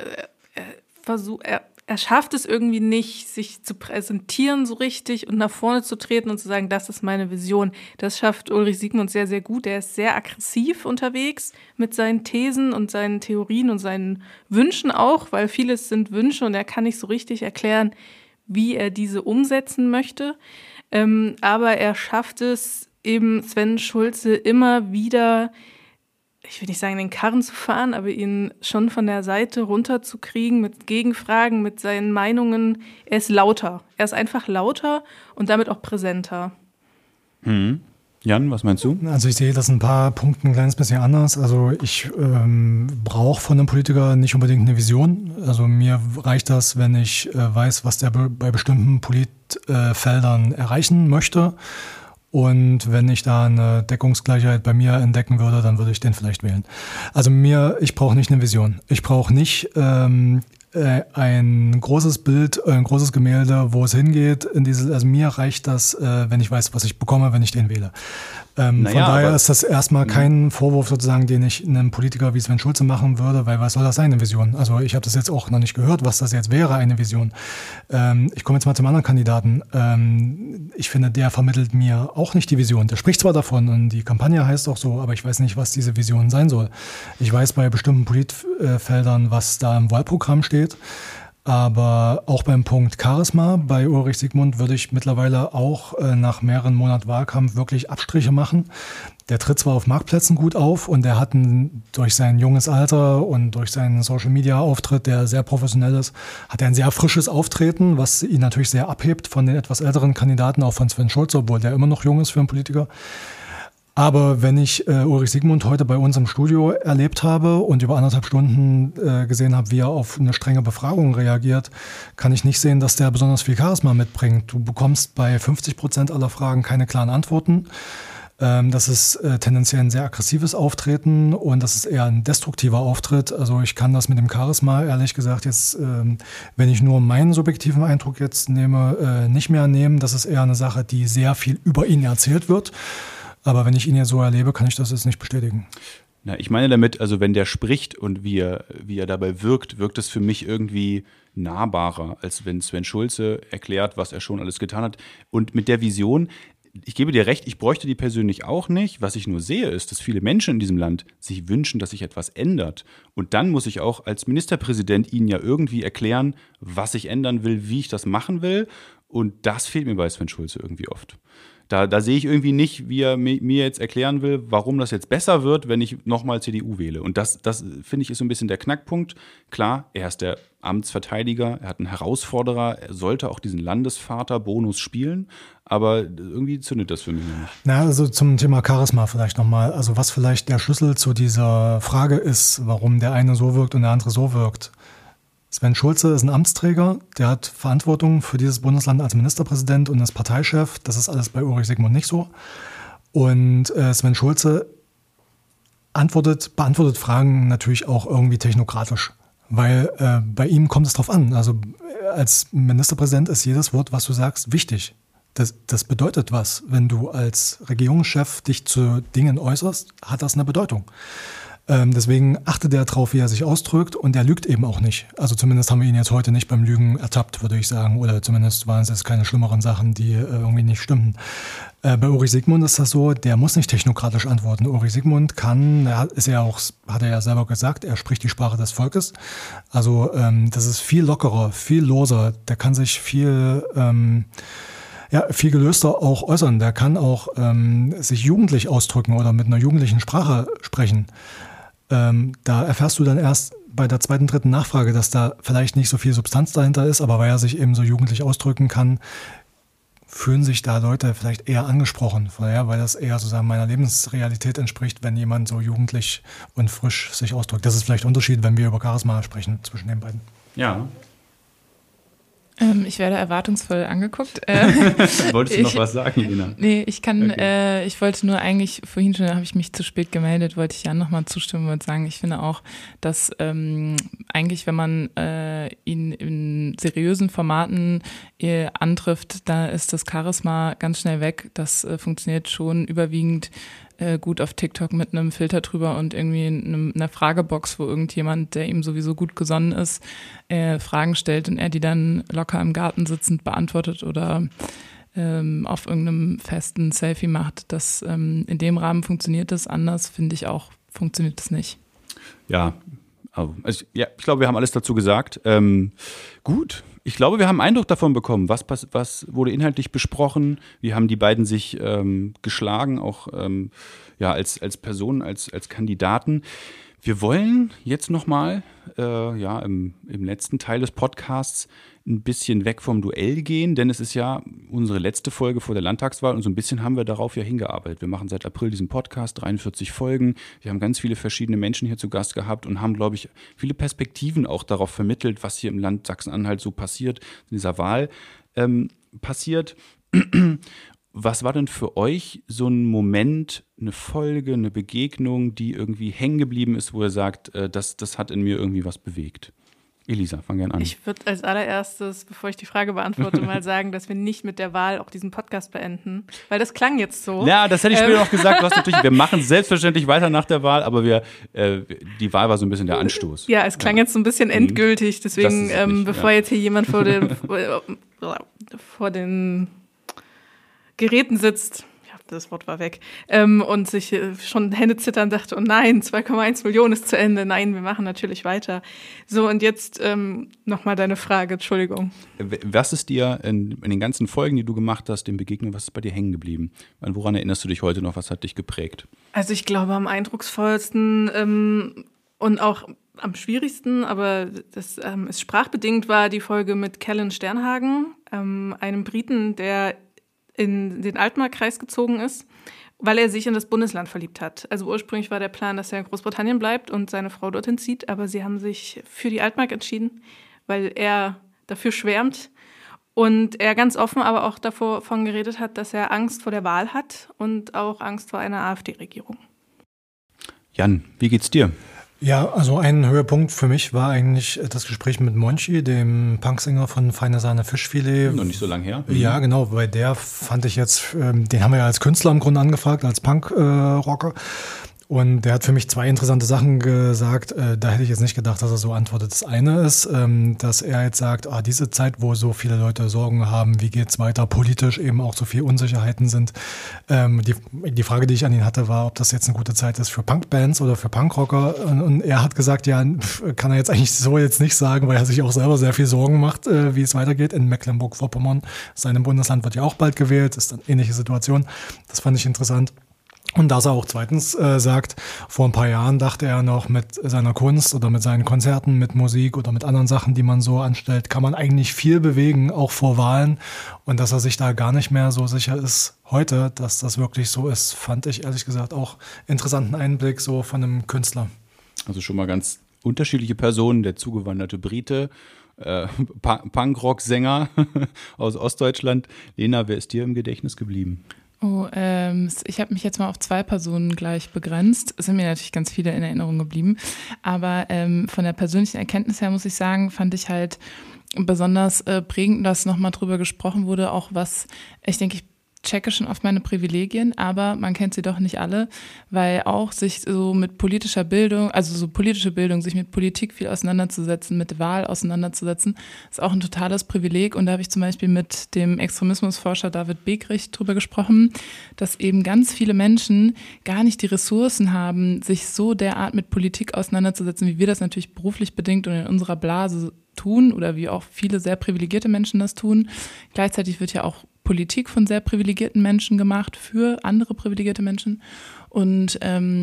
S5: er schafft es irgendwie nicht, sich zu präsentieren so richtig und nach vorne zu treten und zu sagen, das ist meine Vision. Das schafft Ulrich Siegmund sehr, sehr gut. Er ist sehr aggressiv unterwegs mit seinen Thesen und seinen Theorien und seinen Wünschen auch, weil vieles sind Wünsche und er kann nicht so richtig erklären, wie er diese umsetzen möchte. Aber er schafft es eben, Sven Schulze immer wieder, ich will nicht sagen, den Karren zu fahren, aber ihn schon von der Seite runterzukriegen mit Gegenfragen, mit seinen Meinungen. Er ist lauter. Er ist einfach lauter und damit auch präsenter.
S4: Mhm. Jan, was meinst du?
S7: Also ich sehe das in ein paar Punkten ein kleines bisschen anders. Also ich brauche von einem Politiker nicht unbedingt eine Vision. Also mir reicht das, wenn ich weiß, was der bei bestimmten Politfeldern erreichen möchte. Und wenn ich da eine Deckungsgleichheit bei mir entdecken würde, dann würde ich den vielleicht wählen. Also ich brauche nicht eine Vision. Ich brauche nicht ein großes Bild, ein großes Gemälde, wo es hingeht. Also mir reicht das, wenn ich weiß, was ich bekomme, wenn ich den wähle. Von daher ist das erstmal kein Vorwurf sozusagen, den ich einem Politiker wie Sven Schulze machen würde, weil was soll das sein, eine Vision? Also ich habe das jetzt auch noch nicht gehört, was das jetzt wäre, eine Vision. Ich komme jetzt mal zum anderen Kandidaten. Ich finde, der vermittelt mir auch nicht die Vision. Der spricht zwar davon und die Kampagne heißt auch so, aber ich weiß nicht, was diese Vision sein soll. Ich weiß bei bestimmten Politfeldern, was da im Wahlprogramm steht. Aber auch beim Punkt Charisma bei Ulrich Siegmund würde ich mittlerweile auch nach mehreren Monaten Wahlkampf wirklich Abstriche machen. Der tritt zwar auf Marktplätzen gut auf und der hat durch sein junges Alter und durch seinen Social-Media-Auftritt, der sehr professionell ist, hat er ein sehr frisches Auftreten, was ihn natürlich sehr abhebt von den etwas älteren Kandidaten, auch von Sven Schulze, obwohl der immer noch jung ist für einen Politiker. Aber wenn ich Ulrich Siegmund heute bei uns im Studio erlebt habe und über 1,5 Stunden gesehen habe, wie er auf eine strenge Befragung reagiert, kann ich nicht sehen, dass der besonders viel Charisma mitbringt. Du bekommst bei 50% aller Fragen keine klaren Antworten. Das ist tendenziell ein sehr aggressives Auftreten und das ist eher ein destruktiver Auftritt. Also ich kann das mit dem Charisma, ehrlich gesagt, jetzt, wenn ich nur meinen subjektiven Eindruck jetzt nehme, nicht mehr nehmen. Das ist eher eine Sache, die sehr viel über ihn erzählt wird. Aber wenn ich ihn jetzt so erlebe, kann ich das jetzt nicht bestätigen.
S4: Na, ich meine damit, also wenn der spricht und wie er dabei wirkt es für mich irgendwie nahbarer, als wenn Sven Schulze erklärt, was er schon alles getan hat. Und mit der Vision, ich gebe dir recht, ich bräuchte die persönlich auch nicht. Was ich nur sehe, ist, dass viele Menschen in diesem Land sich wünschen, dass sich etwas ändert. Und dann muss ich auch als Ministerpräsident ihnen ja irgendwie erklären, was ich ändern will, wie ich das machen will. Und das fehlt mir bei Sven Schulze irgendwie oft. Da sehe ich irgendwie nicht, wie er mir jetzt erklären will, warum das jetzt besser wird, wenn ich nochmal CDU wähle. Und das finde ich, ist so ein bisschen der Knackpunkt. Klar, er ist der Amtsverteidiger, er hat einen Herausforderer, er sollte auch diesen Landesvater-Bonus spielen, aber irgendwie zündet das für mich nicht.
S7: Na, also zum Thema Charisma vielleicht nochmal. Also was vielleicht der Schlüssel zu dieser Frage ist, warum der eine so wirkt und der andere so wirkt. Sven Schulze ist ein Amtsträger, der hat Verantwortung für dieses Bundesland als Ministerpräsident und ist Parteichef. Das ist alles bei Ulrich Siegmund nicht so. Und Sven Schulze beantwortet Fragen natürlich auch irgendwie technokratisch, weil bei ihm kommt es drauf an. Also als Ministerpräsident ist jedes Wort, was du sagst, wichtig. Das bedeutet was. Wenn du als Regierungschef dich zu Dingen äußerst, hat das eine Bedeutung. Deswegen achtet er darauf, wie er sich ausdrückt, und er lügt eben auch nicht. Also zumindest haben wir ihn jetzt heute nicht beim Lügen ertappt, würde ich sagen. Oder zumindest waren es jetzt keine schlimmeren Sachen, die irgendwie nicht stimmten. Bei Ulrich Siegmund ist das so, der muss nicht technokratisch antworten. Ulrich Siegmund hat er ja selber gesagt, er spricht die Sprache des Volkes. Also das ist viel lockerer, viel loser. Der kann sich viel gelöster auch äußern. Der kann auch sich jugendlich ausdrücken oder mit einer jugendlichen Sprache sprechen. Da erfährst du dann erst bei der zweiten, dritten Nachfrage, dass da vielleicht nicht so viel Substanz dahinter ist, aber weil er sich eben so jugendlich ausdrücken kann, fühlen sich da Leute vielleicht eher angesprochen, weil das eher sozusagen meiner Lebensrealität entspricht, wenn jemand so jugendlich und frisch sich ausdrückt. Das ist vielleicht ein Unterschied, wenn wir über Charisma sprechen zwischen den beiden.
S4: Ja.
S8: Ich werde erwartungsvoll angeguckt.
S4: Wolltest du noch was sagen, Lena?
S8: Nee, ich wollte nur eigentlich, vorhin schon habe ich mich zu spät gemeldet, wollte ich Jan nochmal zustimmen und sagen, ich finde auch, dass eigentlich, wenn man ihn in seriösen Formaten antrifft, da ist das Charisma ganz schnell weg. Das funktioniert schon überwiegend gut auf TikTok mit einem Filter drüber und irgendwie einer Fragebox, wo irgendjemand, der ihm sowieso gut gesonnen ist, Fragen stellt und er die dann locker im Garten sitzend beantwortet oder auf irgendeinem festen Selfie macht. Das, in dem Rahmen funktioniert das, anders finde ich auch, funktioniert das nicht.
S4: Ja, also, ich glaube, wir haben alles dazu gesagt. Gut. Ich glaube, wir haben einen Eindruck davon bekommen, was wurde inhaltlich besprochen, wie haben die beiden sich geschlagen, auch als Personen, als Kandidaten. Wir wollen jetzt nochmal im letzten Teil des Podcasts ein bisschen weg vom Duell gehen, denn es ist ja unsere letzte Folge vor der Landtagswahl und so ein bisschen haben wir darauf ja hingearbeitet. Wir machen seit April diesen Podcast, 43 Folgen. Wir haben ganz viele verschiedene Menschen hier zu Gast gehabt und haben, glaube ich, viele Perspektiven auch darauf vermittelt, was hier im Land Sachsen-Anhalt so passiert, in dieser Wahl passiert. Was war denn für euch so ein Moment, eine Folge, eine Begegnung, die irgendwie hängen geblieben ist, wo ihr sagt, das hat in mir irgendwie was bewegt? Elisa, fang gerne an. Ich
S5: würde als allererstes, bevor ich die Frage beantworte, mal sagen, dass wir nicht mit der Wahl auch diesen Podcast beenden, weil das klang jetzt so.
S4: Ja, das hätte ich später noch gesagt. Du hast natürlich, wir machen selbstverständlich weiter nach der Wahl, aber die Wahl war so ein bisschen der Anstoß.
S5: Ja, es klang jetzt so ein bisschen endgültig, deswegen, bevor jetzt hier jemand vor den Geräten sitzt, das Wort war weg, und sich schon Hände zittern dachte, oh nein, 2,1 Millionen ist zu Ende. Nein, wir machen natürlich weiter. So, und jetzt nochmal deine Frage, Entschuldigung.
S4: Was ist dir in den ganzen Folgen, die du gemacht hast, den Begegnungen, was ist bei dir hängen geblieben? Woran erinnerst du dich heute noch? Was hat dich geprägt?
S5: Also ich glaube, am eindrucksvollsten und auch am schwierigsten, aber das ist sprachbedingt, war die Folge mit Callan Sternhagen, einem Briten, der in den Altmark-Kreis gezogen ist, weil er sich in das Bundesland verliebt hat. Also ursprünglich war der Plan, dass er in Großbritannien bleibt und seine Frau dorthin zieht, aber sie haben sich für die Altmark entschieden, weil er dafür schwärmt und er ganz offen aber auch davon geredet hat, dass er Angst vor der Wahl hat und auch Angst vor einer AfD-Regierung.
S4: Jan, wie geht's dir?
S7: Ja, also ein Höhepunkt für mich war eigentlich das Gespräch mit Monchi, dem Punksänger von Feine Sahne Fischfilet.
S4: Noch nicht so lange her.
S7: Ja, genau, bei der fand ich jetzt, den haben wir ja als Künstler im Grunde angefragt, als Punk-Rocker. Und der hat für mich zwei interessante Sachen gesagt. Da hätte ich jetzt nicht gedacht, dass er so antwortet. Das eine ist, dass er jetzt sagt, diese Zeit, wo so viele Leute Sorgen haben, wie geht's weiter, politisch eben auch so viele Unsicherheiten sind. Die Frage, die ich an ihn hatte, war, ob das jetzt eine gute Zeit ist für Punkbands oder für Punkrocker. Und er hat gesagt, ja, kann er jetzt eigentlich so jetzt nicht sagen, weil er sich auch selber sehr viel Sorgen macht, wie es weitergeht in Mecklenburg-Vorpommern. Seinem Bundesland wird ja auch bald gewählt, ist eine ähnliche Situation. Das fand ich interessant. Und dass er auch zweitens sagt, vor ein paar Jahren dachte er noch, mit seiner Kunst oder mit seinen Konzerten, mit Musik oder mit anderen Sachen, die man so anstellt, kann man eigentlich viel bewegen, auch vor Wahlen. Und dass er sich da gar nicht mehr so sicher ist heute, dass das wirklich so ist, fand ich ehrlich gesagt auch interessanten Einblick so von einem Künstler.
S4: Also schon mal ganz unterschiedliche Personen, der zugewanderte Brite, Punkrock-Sänger aus Ostdeutschland. Lena, wer ist dir im Gedächtnis geblieben?
S8: Ich habe mich jetzt mal auf 2 Personen gleich begrenzt. Es sind mir natürlich ganz viele in Erinnerung geblieben. Aber von der persönlichen Erkenntnis her muss ich sagen, fand ich halt besonders prägend, dass nochmal drüber gesprochen wurde, auch was, ich denke, ich checke schon oft meine Privilegien, aber man kennt sie doch nicht alle, weil auch sich so mit politischer Bildung, also so politische Bildung, sich mit Politik viel auseinanderzusetzen, mit Wahl auseinanderzusetzen, ist auch ein totales Privileg. Und da habe ich zum Beispiel mit dem Extremismusforscher David Begrich drüber gesprochen, dass eben ganz viele Menschen gar nicht die Ressourcen haben, sich so derart mit Politik auseinanderzusetzen, wie wir das natürlich beruflich bedingt und in unserer Blase tun oder wie auch viele sehr privilegierte Menschen das tun. Gleichzeitig wird ja auch Politik von sehr privilegierten Menschen gemacht für andere privilegierte Menschen. Und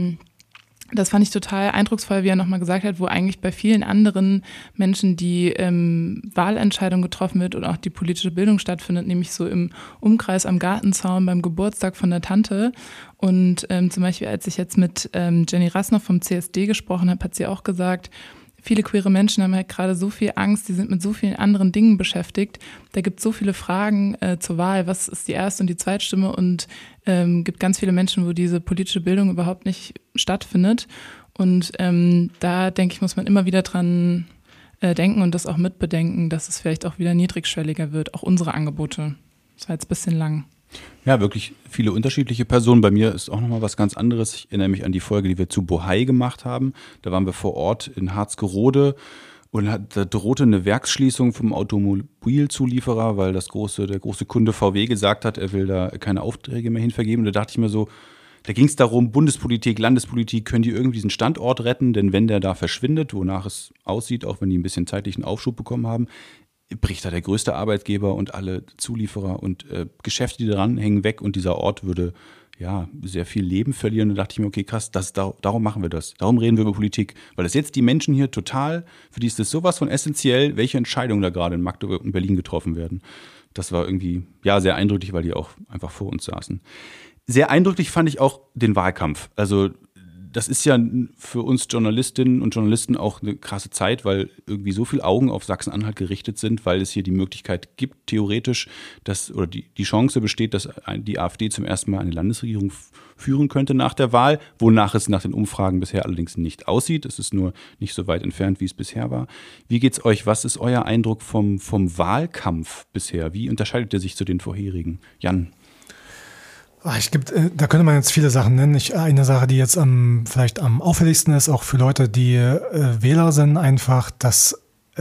S8: das fand ich total eindrucksvoll, wie er nochmal gesagt hat, wo eigentlich bei vielen anderen Menschen die Wahlentscheidung getroffen wird und auch die politische Bildung stattfindet, nämlich so im Umkreis am Gartenzaun beim Geburtstag von der Tante. Und zum Beispiel, als ich jetzt mit Jenny Rassner vom CSD gesprochen habe, hat sie auch gesagt, viele queere Menschen haben halt gerade so viel Angst, die sind mit so vielen anderen Dingen beschäftigt. Da gibt es so viele Fragen zur Wahl, was ist die Erst- und die Zweitstimme und gibt ganz viele Menschen, wo diese politische Bildung überhaupt nicht stattfindet. Und da, denke ich, muss man immer wieder dran denken und das auch mitbedenken, dass es vielleicht auch wieder niedrigschwelliger wird, auch unsere Angebote. Das war jetzt ein bisschen lang.
S4: Ja, wirklich viele unterschiedliche Personen. Bei mir ist auch nochmal was ganz anderes. Ich erinnere mich an die Folge, die wir zu Bohai gemacht haben. Da waren wir vor Ort in Harzgerode und da drohte eine Werksschließung vom Automobilzulieferer, weil der große Kunde VW gesagt hat, er will da keine Aufträge mehr hinvergeben. Und da dachte ich mir so, da ging es darum, Bundespolitik, Landespolitik, können die irgendwie diesen Standort retten? Denn wenn der da verschwindet, wonach es aussieht, auch wenn die ein bisschen zeitlichen Aufschub bekommen haben, bricht da der größte Arbeitgeber und alle Zulieferer und Geschäfte, die daran hängen, weg und dieser Ort würde ja sehr viel Leben verlieren. Und da dachte ich mir, okay, krass, darum machen wir das. Darum reden wir über Politik. Weil das jetzt die Menschen hier total, für die ist das sowas von essentiell, welche Entscheidungen da gerade in Magdeburg und Berlin getroffen werden. Das war irgendwie, ja, sehr eindrücklich, weil die auch einfach vor uns saßen. Sehr eindrücklich fand ich auch den Wahlkampf. Also das ist ja für uns Journalistinnen und Journalisten auch eine krasse Zeit, weil irgendwie so viele Augen auf Sachsen-Anhalt gerichtet sind, weil es hier die Möglichkeit gibt, theoretisch, oder die Chance besteht, dass die AfD zum ersten Mal eine Landesregierung führen könnte nach der Wahl, wonach es nach den Umfragen bisher allerdings nicht aussieht. Es ist nur nicht so weit entfernt, wie es bisher war. Wie geht's euch? Was ist euer Eindruck vom Wahlkampf bisher? Wie unterscheidet er sich zu den vorherigen? Jan?
S7: Da könnte man jetzt viele Sachen nennen. Eine Sache, die jetzt vielleicht am auffälligsten ist, auch für Leute, die Wähler sind, einfach, dass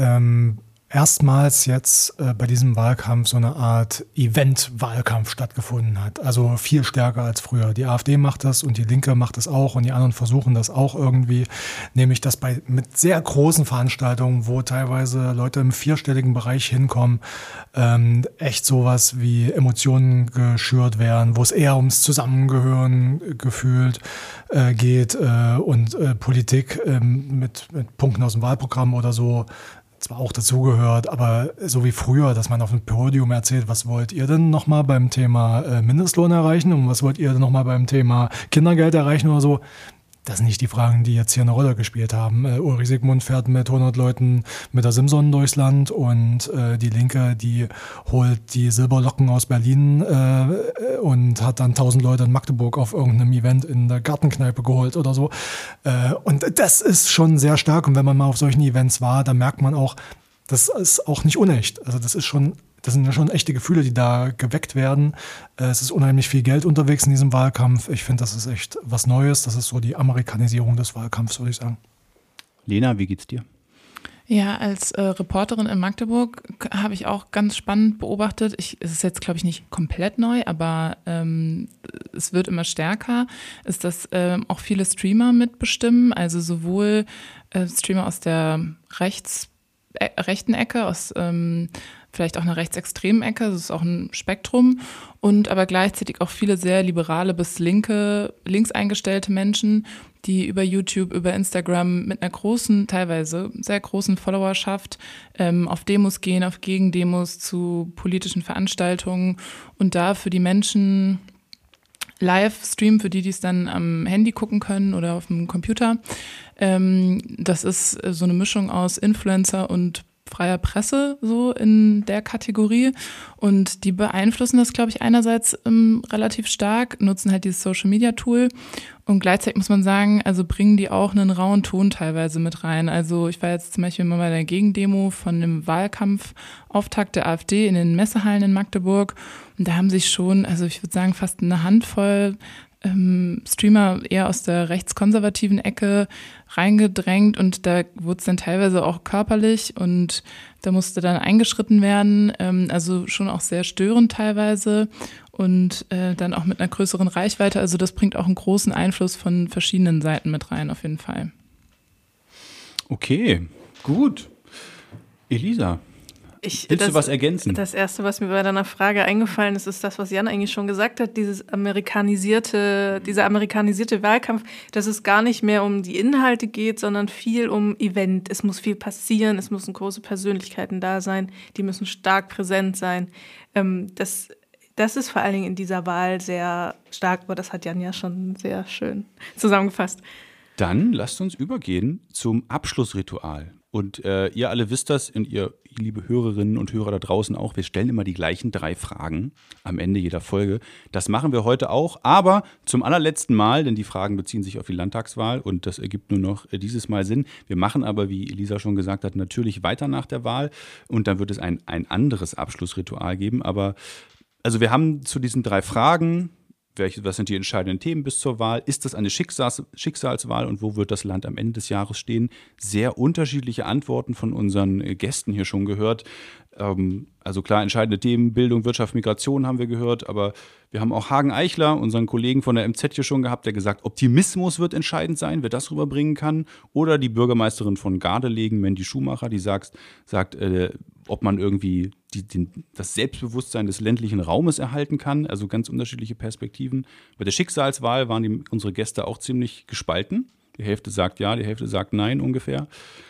S7: erstmals jetzt bei diesem Wahlkampf so eine Art Event-Wahlkampf stattgefunden hat. Also viel stärker als früher. Die AfD macht das und die Linke macht das auch und die anderen versuchen das auch irgendwie. Nämlich, dass mit sehr großen Veranstaltungen, wo teilweise Leute im 4-stelligen Bereich hinkommen, echt sowas wie Emotionen geschürt werden, wo es eher ums Zusammengehören gefühlt geht und Politik mit Punkten aus dem Wahlprogramm oder so zwar auch dazugehört, aber so wie früher, dass man auf dem Podium erzählt, was wollt ihr denn nochmal beim Thema Mindestlohn erreichen und was wollt ihr denn nochmal beim Thema Kindergeld erreichen oder so. Das sind nicht die Fragen, die jetzt hier eine Rolle gespielt haben. Ulrich Sigmund fährt mit 100 Leuten mit der Simson durchs Land und die Linke, die holt die Silberlocken aus Berlin und hat dann 1000 Leute in Magdeburg auf irgendeinem Event in der Gartenkneipe geholt oder so. Und das ist schon sehr stark. Und wenn man mal auf solchen Events war, dann merkt man auch, das ist auch nicht unecht. Also das sind ja schon echte Gefühle, die da geweckt werden. Es ist unheimlich viel Geld unterwegs in diesem Wahlkampf. Ich finde, das ist echt was Neues. Das ist so die Amerikanisierung des Wahlkampfs, würde ich sagen.
S4: Lena, wie geht's dir?
S8: Ja, als Reporterin in Magdeburg habe ich auch ganz spannend beobachtet. Es ist jetzt, glaube ich, nicht komplett neu, aber es wird immer stärker, ist, dass auch viele Streamer mitbestimmen. Also sowohl Streamer aus der rechten Ecke, aus vielleicht auch einer rechtsextremen Ecke, das ist auch ein Spektrum, und aber gleichzeitig auch viele sehr liberale bis links eingestellte Menschen, die über YouTube, über Instagram mit einer großen, teilweise sehr großen Followerschaft auf Demos gehen, auf Gegendemos zu politischen Veranstaltungen und da für die Menschen live streamen, für die es dann am Handy gucken können oder auf dem Computer. Das ist so eine Mischung aus Influencer und freier Presse so in der Kategorie und die beeinflussen das, glaube ich, einerseits relativ stark, nutzen halt dieses Social-Media-Tool und gleichzeitig muss man sagen, also bringen die auch einen rauen Ton teilweise mit rein. Also ich war jetzt zum Beispiel mal bei der Gegendemo von dem Wahlkampfauftakt der AfD in den Messehallen in Magdeburg und da haben sich schon, also ich würde sagen, fast eine Handvoll Streamer eher aus der rechtskonservativen Ecke reingedrängt und da wurde es dann teilweise auch körperlich und da musste dann eingeschritten werden, also schon auch sehr störend teilweise und dann auch mit einer größeren Reichweite, also das bringt auch einen großen Einfluss von verschiedenen Seiten mit rein auf jeden Fall.
S4: Okay, gut. Elisa, willst du was ergänzen?
S5: Das Erste, was mir bei deiner Frage eingefallen ist, ist das, was Jan eigentlich schon gesagt hat, dieser amerikanisierte Wahlkampf, dass es gar nicht mehr um die Inhalte geht, sondern viel um Event. Es muss viel passieren, es müssen große Persönlichkeiten da sein, die müssen stark präsent sein. Das ist vor allen Dingen in dieser Wahl sehr stark, aber das hat Jan ja schon sehr schön zusammengefasst.
S4: Dann lasst uns übergehen zum Abschlussritual. Und ihr alle wisst das, und ihr liebe Hörerinnen und Hörer da draußen auch, wir stellen immer die gleichen 3 Fragen am Ende jeder Folge. Das machen wir heute auch, aber zum allerletzten Mal, denn die Fragen beziehen sich auf die Landtagswahl und das ergibt nur noch dieses Mal Sinn. Wir machen aber, wie Elisa schon gesagt hat, natürlich weiter nach der Wahl und dann wird es ein anderes Abschlussritual geben. Aber also wir haben zu diesen 3 Fragen, was sind die entscheidenden Themen bis zur Wahl? Ist das eine Schicksalswahl und wo wird das Land am Ende des Jahres stehen? Sehr unterschiedliche Antworten von unseren Gästen hier schon gehört. Also klar, entscheidende Themen, Bildung, Wirtschaft, Migration haben wir gehört, aber wir haben auch Hagen Eichler, unseren Kollegen von der MZ hier schon gehabt, der gesagt, Optimismus wird entscheidend sein, wer das rüberbringen kann. Oder die Bürgermeisterin von Gardelegen, Mandy Schumacher, die sagt, ob man irgendwie das Selbstbewusstsein des ländlichen Raumes erhalten kann. Also ganz unterschiedliche Perspektiven. Bei der Schicksalswahl waren unsere Gäste auch ziemlich gespalten. Die Hälfte sagt ja, die Hälfte sagt nein ungefähr.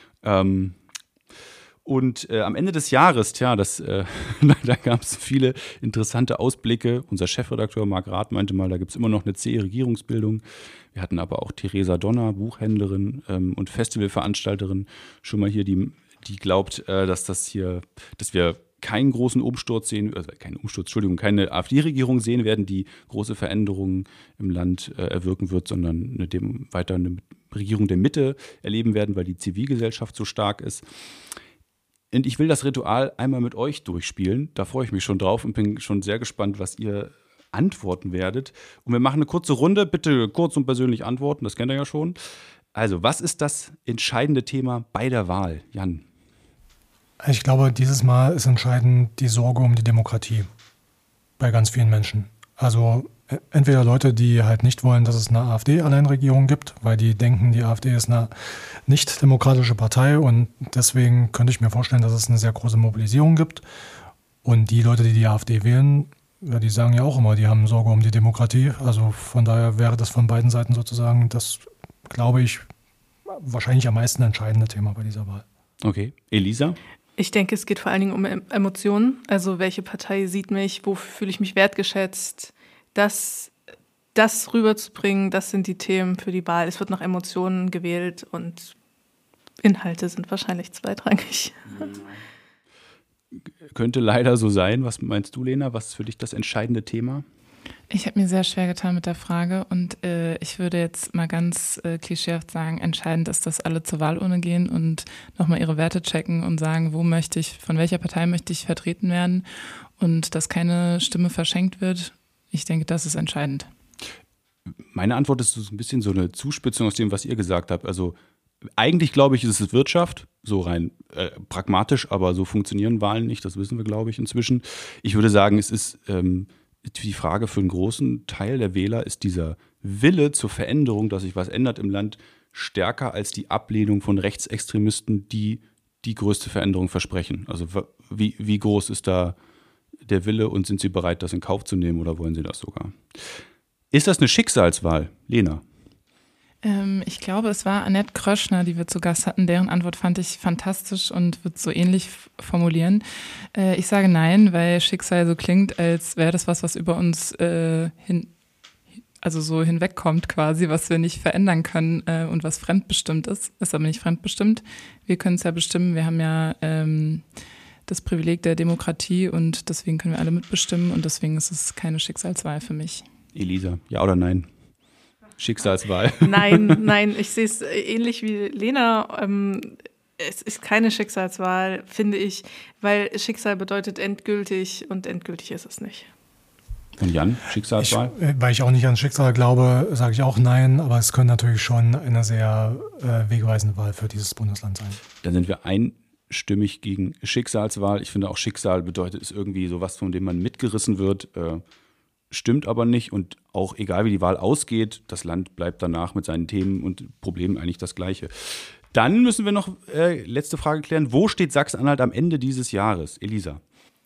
S4: Und am Ende des Jahres, da gab es viele interessante Ausblicke. Unser Chefredakteur Marc Rath meinte mal, da gibt es immer noch eine zähe Regierungsbildung. Wir hatten aber auch Theresa Donner, Buchhändlerin und Festivalveranstalterin, schon mal hier, die glaubt, dass wir keinen großen Umsturz sehen, keine AfD-Regierung sehen werden, die große Veränderungen im Land erwirken wird, sondern weiter eine Regierung der Mitte erleben werden, weil die Zivilgesellschaft so stark ist. Und ich will das Ritual einmal mit euch durchspielen. Da freue ich mich schon drauf und bin schon sehr gespannt, was ihr antworten werdet. Und wir machen eine kurze Runde. Bitte kurz und persönlich antworten, das kennt ihr ja schon. Also, was ist das entscheidende Thema bei der Wahl, Jan?
S7: Ich glaube, dieses Mal ist entscheidend die Sorge um die Demokratie bei ganz vielen Menschen. Also entweder Leute, die halt nicht wollen, dass es eine AfD-Alleinregierung gibt, weil die denken, die AfD ist eine nicht demokratische Partei und deswegen könnte ich mir vorstellen, dass es eine sehr große Mobilisierung gibt. Und die Leute, die die AfD wählen, die sagen ja auch immer, die haben Sorge um die Demokratie. Also von daher wäre das von beiden Seiten sozusagen das, glaube ich, wahrscheinlich am meisten entscheidende Thema bei dieser Wahl.
S4: Okay. Elisa?
S5: Ich denke, es geht vor allen Dingen um Emotionen. Also welche Partei sieht mich, wofür fühle ich mich wertgeschätzt? Das rüberzubringen, das sind die Themen für die Wahl. Es wird nach Emotionen gewählt und Inhalte sind wahrscheinlich zweitrangig.
S4: Könnte leider so sein. Was meinst du, Lena? Was ist für dich das entscheidende Thema?
S8: Ich habe mir sehr schwer getan mit der Frage und ich würde jetzt mal ganz klischeehaft sagen, entscheidend ist, dass alle zur Wahlurne gehen und nochmal ihre Werte checken und sagen, von welcher Partei möchte ich vertreten werden und dass keine Stimme verschenkt wird. Ich denke, das ist entscheidend.
S4: Meine Antwort ist so ein bisschen so eine Zuspitzung aus dem, was ihr gesagt habt. Also eigentlich glaube ich, ist es Wirtschaft, so rein pragmatisch, aber so funktionieren Wahlen nicht, das wissen wir, glaube ich, inzwischen. Ich würde sagen, es ist die Frage für einen großen Teil der Wähler, ist dieser Wille zur Veränderung, dass sich was ändert im Land, stärker als die Ablehnung von Rechtsextremisten, die die größte Veränderung versprechen. Also wie groß ist da der Wille und sind sie bereit, das in Kauf zu nehmen oder wollen sie das sogar? Ist das eine Schicksalswahl, Lena?
S8: Ich glaube, es war Annette Kröschner, die wir zu Gast hatten. Deren Antwort fand ich fantastisch und würde so ähnlich formulieren. Ich sage nein, weil Schicksal so klingt, als wäre das was über uns also so hinwegkommt quasi, was wir nicht verändern können und was fremdbestimmt ist aber nicht fremdbestimmt. Wir können es ja bestimmen, wir haben ja das Privileg der Demokratie und deswegen können wir alle mitbestimmen und deswegen ist es keine Schicksalswahl für mich.
S4: Elisa, ja oder nein? Schicksalswahl?
S5: Nein, ich sehe es ähnlich wie Lena. Es ist keine Schicksalswahl, finde ich, weil Schicksal bedeutet endgültig und endgültig ist es nicht.
S4: Und Jan, Schicksalswahl?
S7: Weil ich auch nicht an Schicksal glaube, sage ich auch nein, aber es könnte natürlich schon eine sehr wegweisende Wahl für dieses Bundesland sein.
S4: Dann sind wir einstimmig gegen Schicksalswahl. Ich finde auch Schicksal bedeutet es irgendwie sowas, von dem man mitgerissen wird, stimmt aber nicht und auch egal wie die Wahl ausgeht, das Land bleibt danach mit seinen Themen und Problemen eigentlich das Gleiche. Dann müssen wir noch letzte Frage klären. Wo steht Sachsen-Anhalt am Ende dieses Jahres? Elisa?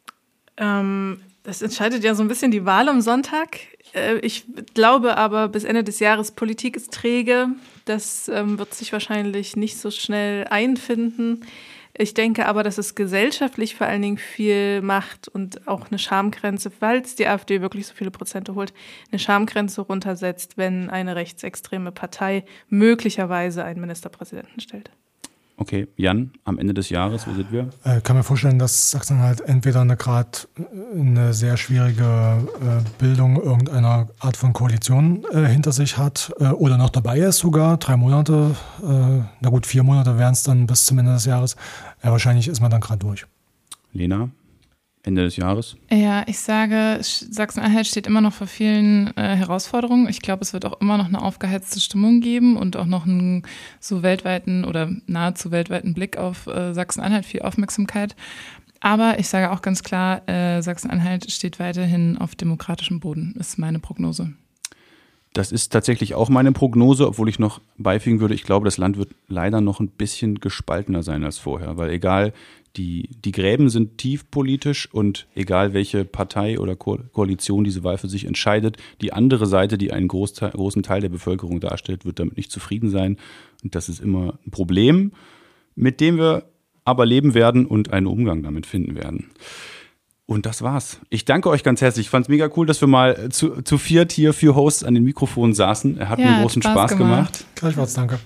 S5: Das entscheidet ja so ein bisschen die Wahl am Sonntag. Ich glaube aber, bis Ende des Jahres, Politik ist träge. Das wird sich wahrscheinlich nicht so schnell einfinden. Ich denke aber, dass es gesellschaftlich vor allen Dingen viel macht und auch eine Schamgrenze, falls die AfD wirklich so viele Prozente holt, eine Schamgrenze runtersetzt, wenn eine rechtsextreme Partei möglicherweise einen Ministerpräsidenten stellt.
S4: Okay, Jan, am Ende des Jahres, wo sind wir?
S7: Ich kann mir vorstellen, dass Sachsen-Anhalt entweder eine sehr schwierige Bildung irgendeiner Art von Koalition hinter sich hat oder noch dabei ist sogar, 3 Monate, 4 Monate wären es dann bis zum Ende des Jahres. Wahrscheinlich ist man dann gerade durch.
S4: Lena? Ende des Jahres?
S8: Ja, ich sage, Sachsen-Anhalt steht immer noch vor vielen Herausforderungen. Ich glaube, es wird auch immer noch eine aufgeheizte Stimmung geben und auch noch einen so weltweiten oder nahezu weltweiten Blick auf Sachsen-Anhalt, viel Aufmerksamkeit. Aber ich sage auch ganz klar, Sachsen-Anhalt steht weiterhin auf demokratischem Boden, ist meine Prognose.
S4: Das ist tatsächlich auch meine Prognose, obwohl ich noch beifügen würde, ich glaube, das Land wird leider noch ein bisschen gespaltener sein als vorher, weil egal, die Gräben sind tief politisch und egal welche Partei oder Koalition diese Wahl für sich entscheidet, die andere Seite, die einen großen Teil der Bevölkerung darstellt, wird damit nicht zufrieden sein. Und das ist immer ein Problem, mit dem wir aber leben werden und einen Umgang damit finden werden. Und das war's. Ich danke euch ganz herzlich. Ich fand's mega cool, dass wir mal zu viert hier 4 Hosts an den Mikrofonen saßen. Hat mir großen Spaß gemacht.
S7: Gleichfalls, danke.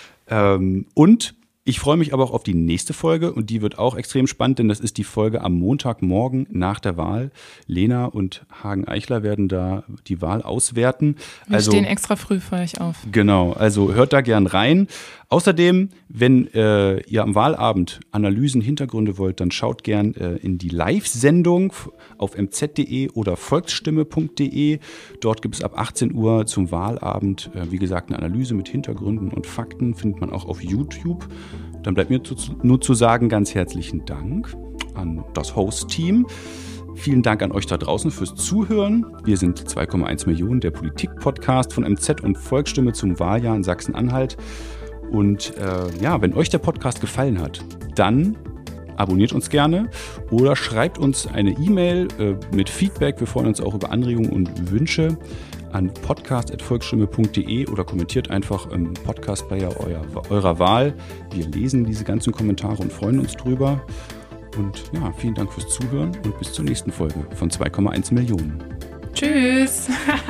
S4: Und ich freue mich aber auch auf die nächste Folge und die wird auch extrem spannend, denn das ist die Folge am Montagmorgen nach der Wahl. Lena und Hagen Eichler werden da die Wahl auswerten.
S8: Wir stehen extra früh für euch auf.
S4: Genau, also hört da gern rein. Außerdem, wenn ihr am Wahlabend Analysen, Hintergründe wollt, dann schaut gern in die Live-Sendung auf mz.de oder volksstimme.de. Dort gibt es ab 18 Uhr zum Wahlabend, wie gesagt, eine Analyse mit Hintergründen und Fakten, findet man auch auf YouTube. Dann bleibt mir nur zu sagen, ganz herzlichen Dank an das Host-Team. Vielen Dank an euch da draußen fürs Zuhören. Wir sind 2,1 Millionen, der Politik-Podcast von MZ und Volksstimme zum Wahljahr in Sachsen-Anhalt. Und wenn euch der Podcast gefallen hat, dann abonniert uns gerne oder schreibt uns eine E-Mail mit Feedback. Wir freuen uns auch über Anregungen und Wünsche an podcast@volksstimme.de oder kommentiert einfach im Podcast-Player eurer Wahl. Wir lesen diese ganzen Kommentare und freuen uns drüber. Und ja, vielen Dank fürs Zuhören und bis zur nächsten Folge von 2,1 Millionen.
S8: Tschüss!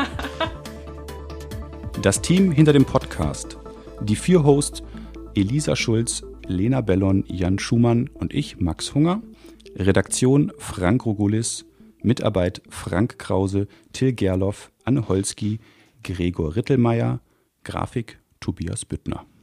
S4: Das Team hinter dem Podcast. Die 4 Hosts Elisa Schulz, Lena Bellon, Jan Schumann und ich, Max Hunger. Redaktion Frank Rogulis. Mitarbeit Frank Krause, Till Gerloff, Anne Holski, Gregor Rittelmeier. Grafik Tobias Büttner.